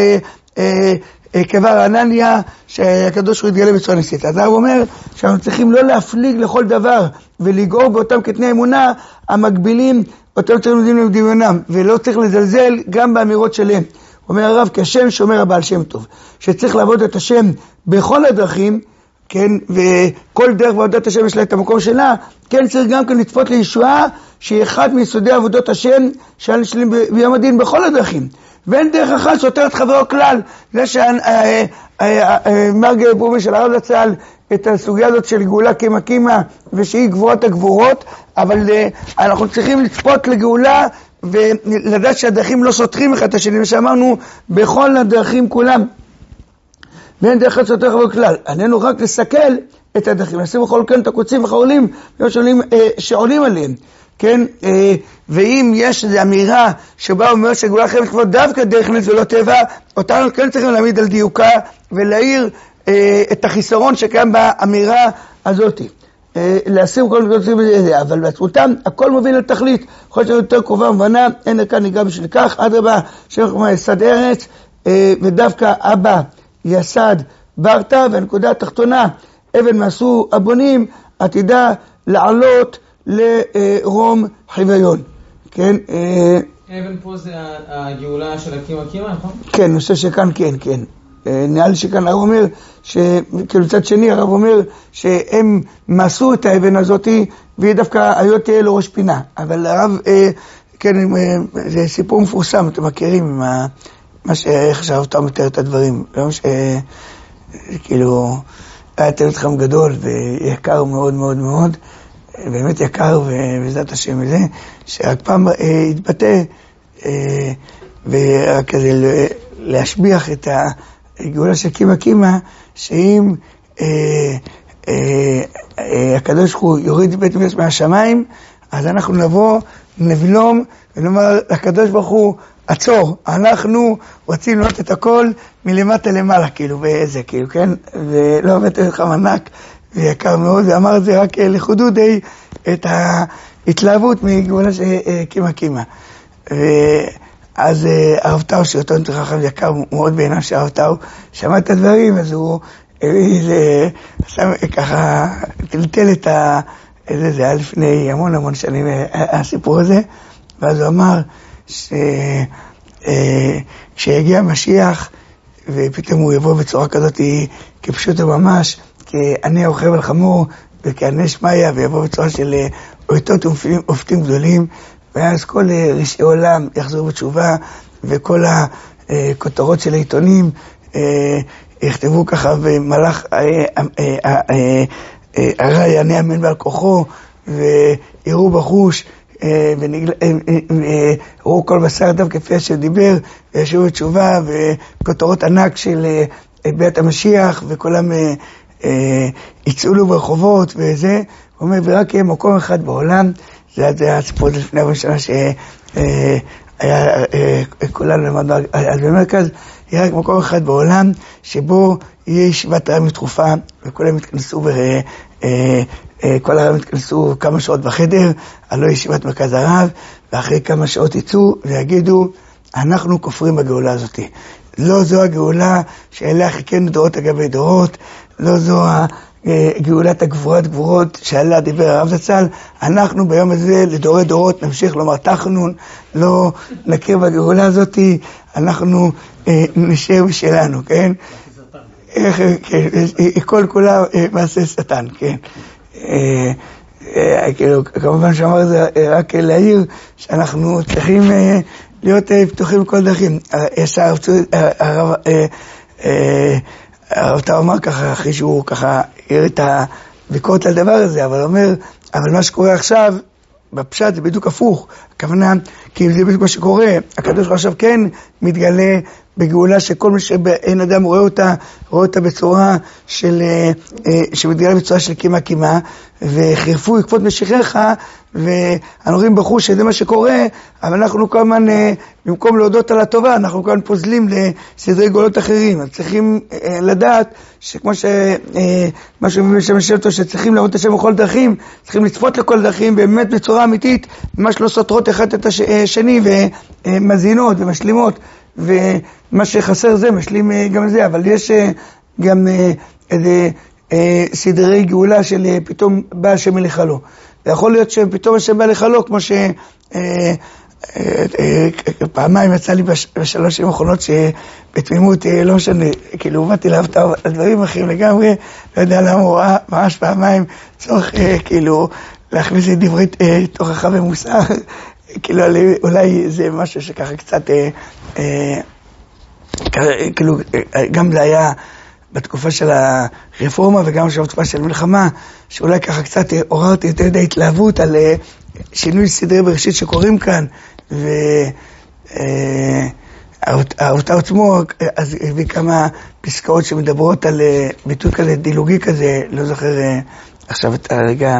כבר ענניה, שהקדוש הוא יתגלה בצורה ניסית. אז הוא אומר שאנחנו צריכים לא להפליג לכל דבר ולגעור באותם קטני אמונה המגבילים אותם צריכים לדמיון בדמיונם, ולא צריך לזלזל גם באמירות שלהם. אומר הרב, כשם שאומר הבעל שם טוב, שצריך לעבוד את השם בכל הדרכים, כן, וכל דרך ועבודת השם יש לה את המקום שלה, כן צריך גם כן לצפות לישועה, שהיא אחד מיסודי עבודות השם, שאנו נשלים ביום הדין בכל הדרכים. ואין דרך אחת סותרת חברו כלל, זה שמרגי ברובי של הרב זצ"ל, את הסוגיה הזאת של גאולה קימה קימה, ושהיא גבורת הגבורות, אבל אנחנו צריכים לצפות לגאולה, ולדעת שהדרכים לא סותרים אחד את השני, ושאמרנו בכל הדרכים כולם, ואין דרך אחת סותר חברו כלל. עלינו רק לסכל את הדרכים, נשים בכל כן את הקוצים וחורלים, שעולים, שעולים עליהם. כן, ואם יש איזו אמירה שבה אומר שגאולה חייבת לבוא דווקא דרך נס ולא טבע, אותנו כן צריכים להעמיד על דיוקה ולהעיר את החיסרון שקיים באמירה הזאת. להסיר כל מיני דברים בזה, אבל בעצמותם הכל מוביל לתכלית, יכול להיות יותר קרובה ומבנה, אין כאן ניגע בשביל כך, עד רבה שאנחנו יסד ארץ, ודווקא אבא יסד ברטה, והנקודה התחתונה, אבן מעשו הבונים, עתידה לעלות לרום חיוויון. כן? אבן פה זה הגאולה של הקימה קימה, נכון? כן, אני חושב שכאן כן, כן. נראה לי שכאן הרב אומר, כאילו צד שני הרב אומר, שהם מעשו את האבן הזאת, והיא דווקא היום תהיה לו ראש פינה. אבל הרב, כן, זה סיפור מפורסם, אתם מכירים, מה שחשב אותם יותר את הדברים. לא ש... כאילו, היה תלמיד חכם גדול ויקר מאוד מאוד מאוד, באמת יקר ובעזרת השם הזה, שרק פעם התבטא, ורק כזה להשביח את הגאולה של קימה קימה, שאם הקדוש הוא יוריד בית המקדש מהשמיים, אז אנחנו נבוא, נבלום, ונאמר לקדוש ברוך הוא, עצור, אנחנו רוצים לראות את הכל מלמטה למעלה, כאילו, באיזה, כאילו, כן? ולא עובד לך ענק ויקר מאוד, ואמר את זה רק לחודודי, את ההתלהבות מגאולה של קימה קימה. ואז הרב טאו, שאותו חכם יקר מאוד בעיניו של הרב טאו, שמע את הדברים, אז הוא שם ככה, טלטל את ה... זה, זה היה לפני המון המון שנים, הסיפור הזה, ואז הוא אמר, כשיגיע משיח ופתאום הוא יבוא בצורה כזאת כפשוט ממש, כעני הרוכב על חמור וכעני שמיה, ויבוא בצורה של אותות ואופתים גדולים, ואז כל רשעי עולם יחזרו בתשובה, וכל הכותרות של העיתונים יכתבו ככה, ומלאך הרע יענה אמן בעל כוחו, ויראו בחוש וראו כל בשר דם כפי אשר דיבר, וישובו בתשובה, וכותרות ענק של בית המשיח, וכולם יצאו לו ברחובות וזה. הוא אומר, ורק יהיה מקום אחד בעולם, זה היה הסיפור לפני הרבה שנה שהיה כולנו למדנו, אז במרכז יהיה רק מקום אחד בעולם שבו יהיה ישיבת רב תכופה, וכולם יתכנסו וראה כל הרב יתכנסו כמה שעות בחדר, הלא ישיבת מרכז הרב, ואחרי כמה שעות יצאו ויגידו, אנחנו כופרים בגאולה הזאת. לא זו הגאולה שאליה חיכינו דורות אגבי דורות, לא זו גאולת הגבורת גבורות שעליה דיבר הרב זצ"ל. אנחנו ביום הזה לדורי דורות נמשיך לומר תחנון, לא נכיר בגאולה הזאת, אנחנו נשב שלנו, כן? איך, כן, כל כולה מעשה שטן, כן. כאילו, כמובן שאמר את זה רק להעיר שאנחנו צריכים להיות פתוחים בכל דרכים. יש הרב, הרב טאו אמר ככה, אחרי שהוא ככה העיר את הביקורת על דבר הזה, אבל אומר, אבל מה שקורה עכשיו, בפשט זה בדיוק הפוך, הכוונה, כי זה בדיוק מה שקורה, הקדוש ברוך הוא עכשיו כן מתגלה בגאולה שכל מי שאין אדם רואה אותה, רואה אותה בצורה של, שמתגלה בצורה של קימה קימה, וחירפו עקבות משיחיך, ואנחנו רואים בחוש שזה מה שקורה, אבל אנחנו כל הזמן, במקום להודות על הטובה, אנחנו כל הזמן פוזלים לסדרי גאולות אחרים. אז צריכים לדעת שכמו שמה שאומרים לשם השם טוב, שצריכים לראות את השם בכל דרכים, צריכים לצפות לכל דרכים באמת בצורה אמיתית, ממש לא סותרות אחד את השני, ומזינות ומשלימות, ומה שחסר זה משלים גם זה, אבל יש גם איזה סדרי גאולה של פתאום בא השם אליך לו. ויכול להיות שפתאום השם בא אליך לו, כמו פעמיים יצא לי בשלוש שנים האחרונות שבתמימות, לא משנה, כאילו באתי להב את הדברים אחרים לגמרי, לא יודע למה הוא ראה ממש פעמיים צורך כאילו להכניס את דברי תוכחה ומוסר, כאילו אולי זה משהו שככה קצת, כאילו גם זה היה בתקופה של הרפורמה וגם בתקופה של מלחמה, שאולי ככה קצת עוררתי יותר די התלהבות על שינוי סדרי בראשית שקורים כאן, והאותה עצמו אז הביא כמה פסקאות שמדברות על ביטוי כזה דילוגי כזה, לא זוכר עכשיו את הרגע,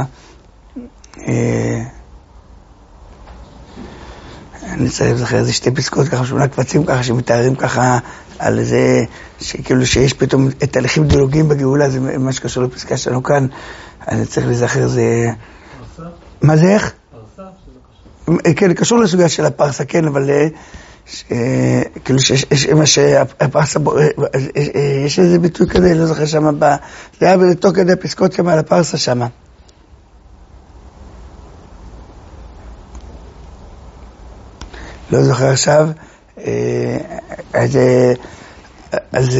אני צריך לזכר איזה שתי פסקאות ככה, שמונה קבצים ככה שמתארים ככה על זה, שכאילו שיש פתאום את תהליכים דילוגיים בגאולה, זה מה שקשור לפסקה שלנו כאן, אני צריך לזכר זה... מה זה איך? כן, קשור לסוגיה של הפרסה, כן, אבל כאילו שיש מה שהפרסה, יש איזה ביטוי כזה, לא זוכר שמה, זה היה בתוך כדי הפסקות כמה על הפרסה שמה. לא זוכר עכשיו, אז, אז,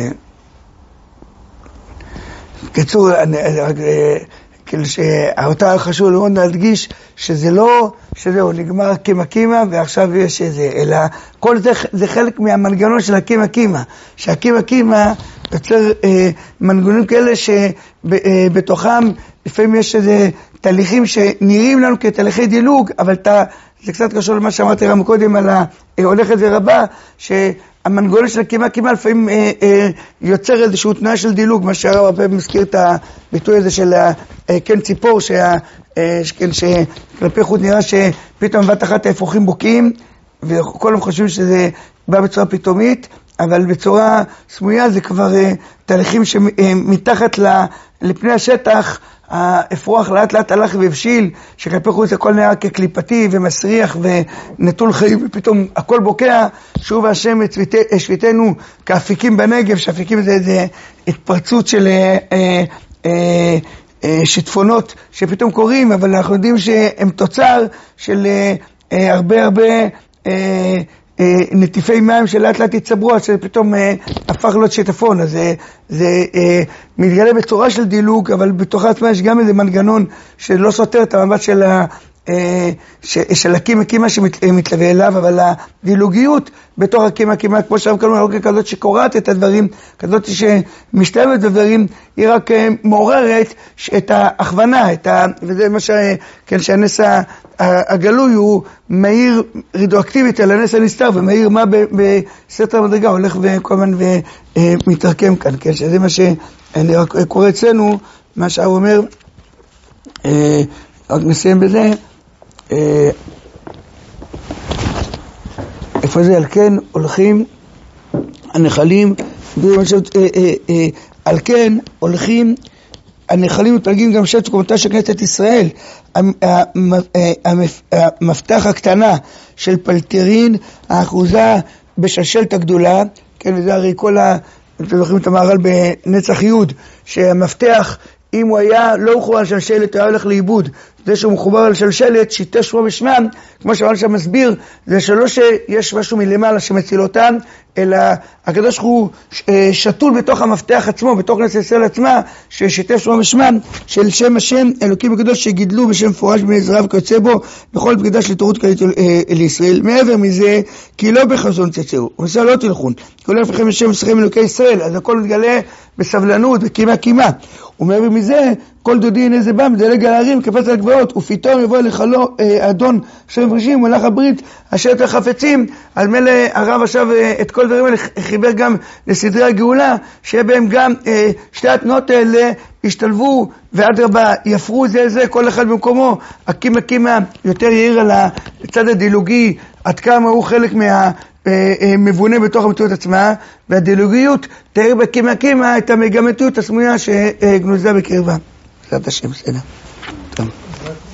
קיצור, רק, כאילו שהאותה חשוב מאוד להדגיש שזה לא, שזהו, נגמר קימה קימה ועכשיו יש איזה, אלא כל זה, זה חלק מהמנגנון של הקימה קימה, שהקימה קימה יוצר אה, מנגנונים כאלה שבתוכם לפעמים יש איזה תהליכים שנראים לנו כתהליכי דילוג, אבל אתה, זה קצת קשור למה שאמרתי רם קודם על ההולכת ורבה, שהמנגנון של הקימה קימה לפעמים אה, אה, יוצר איזשהו תנועה של דילוג, מה שהרב הרבה מזכיר את הביטוי הזה של אה, כן ציפור, שה, אה, כן, שכלפי חוץ נראה שפתאום בת אחת ההפוכים בוקעים, וכולם חושבים שזה בא בצורה פתאומית, אבל בצורה סמויה זה כבר אה, תהליכים שמתחת אה, לפני השטח, האפרוח לאט לאט הלך והבשיל, שכלפי חוץ הכל נראה כקליפתי ומסריח ונטול חיים, ופתאום הכל בוקע, שוב השם שביתנו כאפיקים בנגב, שאפיקים זה איזה התפרצות של אה, אה, אה, שטפונות שפתאום קורים, אבל אנחנו יודעים שהם תוצר של אה, אה, הרבה הרבה אה, נטיפי מים שלאט לאט יצברו, אז שפתאום אה, הפך להיות שיטפון, אז אה, זה אה, מתגלה בצורה של דילוג, אבל בתוך עצמה יש גם איזה מנגנון שלא סותר את המבט של, ה, אה, ש, של הקימה קימה שמתלווה אליו, אבל הדילוגיות בתוך הקימה קימה, כמו שאנחנו קוראים לה, כזאת שקוראת את הדברים, כזאת שמשתלבת בדברים, היא רק אה, מעוררת את ההכוונה, את ה, וזה מה ש, כן, שהנס הגלוי הוא מהיר רדיואקטיבית על הנס הנסתר, ומהיר מה בסרט המדרגה הולך וכל הזמן ומתרקם כאן, כן, שזה מה שאני רק קורא אצלנו, מה שהוא אומר, רק נסיים בזה, איפה זה? על כן הולכים הנחלים, על כן הולכים הנחלים מתפלגים גם שת קומתה של כנסת ישראל. המפתח הקטנה של פלטרין, האחוזה בשלשלת הגדולה, כן, וזה הרי כל ה... אתם זוכרים את המהר"ל בנצח יוד, שהמפתח, אם הוא היה לא מחובר על שלשלת, הוא היה הולך לאיבוד. זה שהוא מחובר על שלשלת, שיטה שמו בשמם, כמו שהר"ל שם מסביר, זה שלא שיש משהו מלמעלה שמציל אותם, אלא הקדוש הוא שתול בתוך המפתח עצמו, בתוך כנסת ישראל עצמה, ששיטה שמו בשמם, של שם השם אלוקים הקדוש שגידלו בשם פורש בני זרע וכיוצא בו, בכל בגידה של תורות כללית לישראל. מעבר מזה, כי לא בחזון תצאו, ומסע לא תלכון, כל אלפכם לשם שכם אלוקי ישראל, אז הכל מתגלה בסבלנות, בקימה קימה. ומעבר מזה, כל דודי הנה זה בא, מדלג על הערים, קפץ על הגבעות, ופתאום יבוא לכלו אה, אדון שם פרישים, מלאך הברית, אשר יותר חפצים, על מלא הרב עכשיו אה, את כל דברים האלה חיבר גם לסדרי הגאולה, שיהיה בהם גם אה, שתי התנועות האלה השתלבו, ועד רבה יפרו זה זה, כל אחד במקומו, הקימה קימה יותר יאיר על הצד הדילוגי, עד כמה הוא חלק מה... מבונה בתוך המציאות עצמה, והדילוגיות תאיר בקימה קימה את המגמתיות הסמויה שגנוזה בקרבה. בעזרת השם, בסדר. טוב.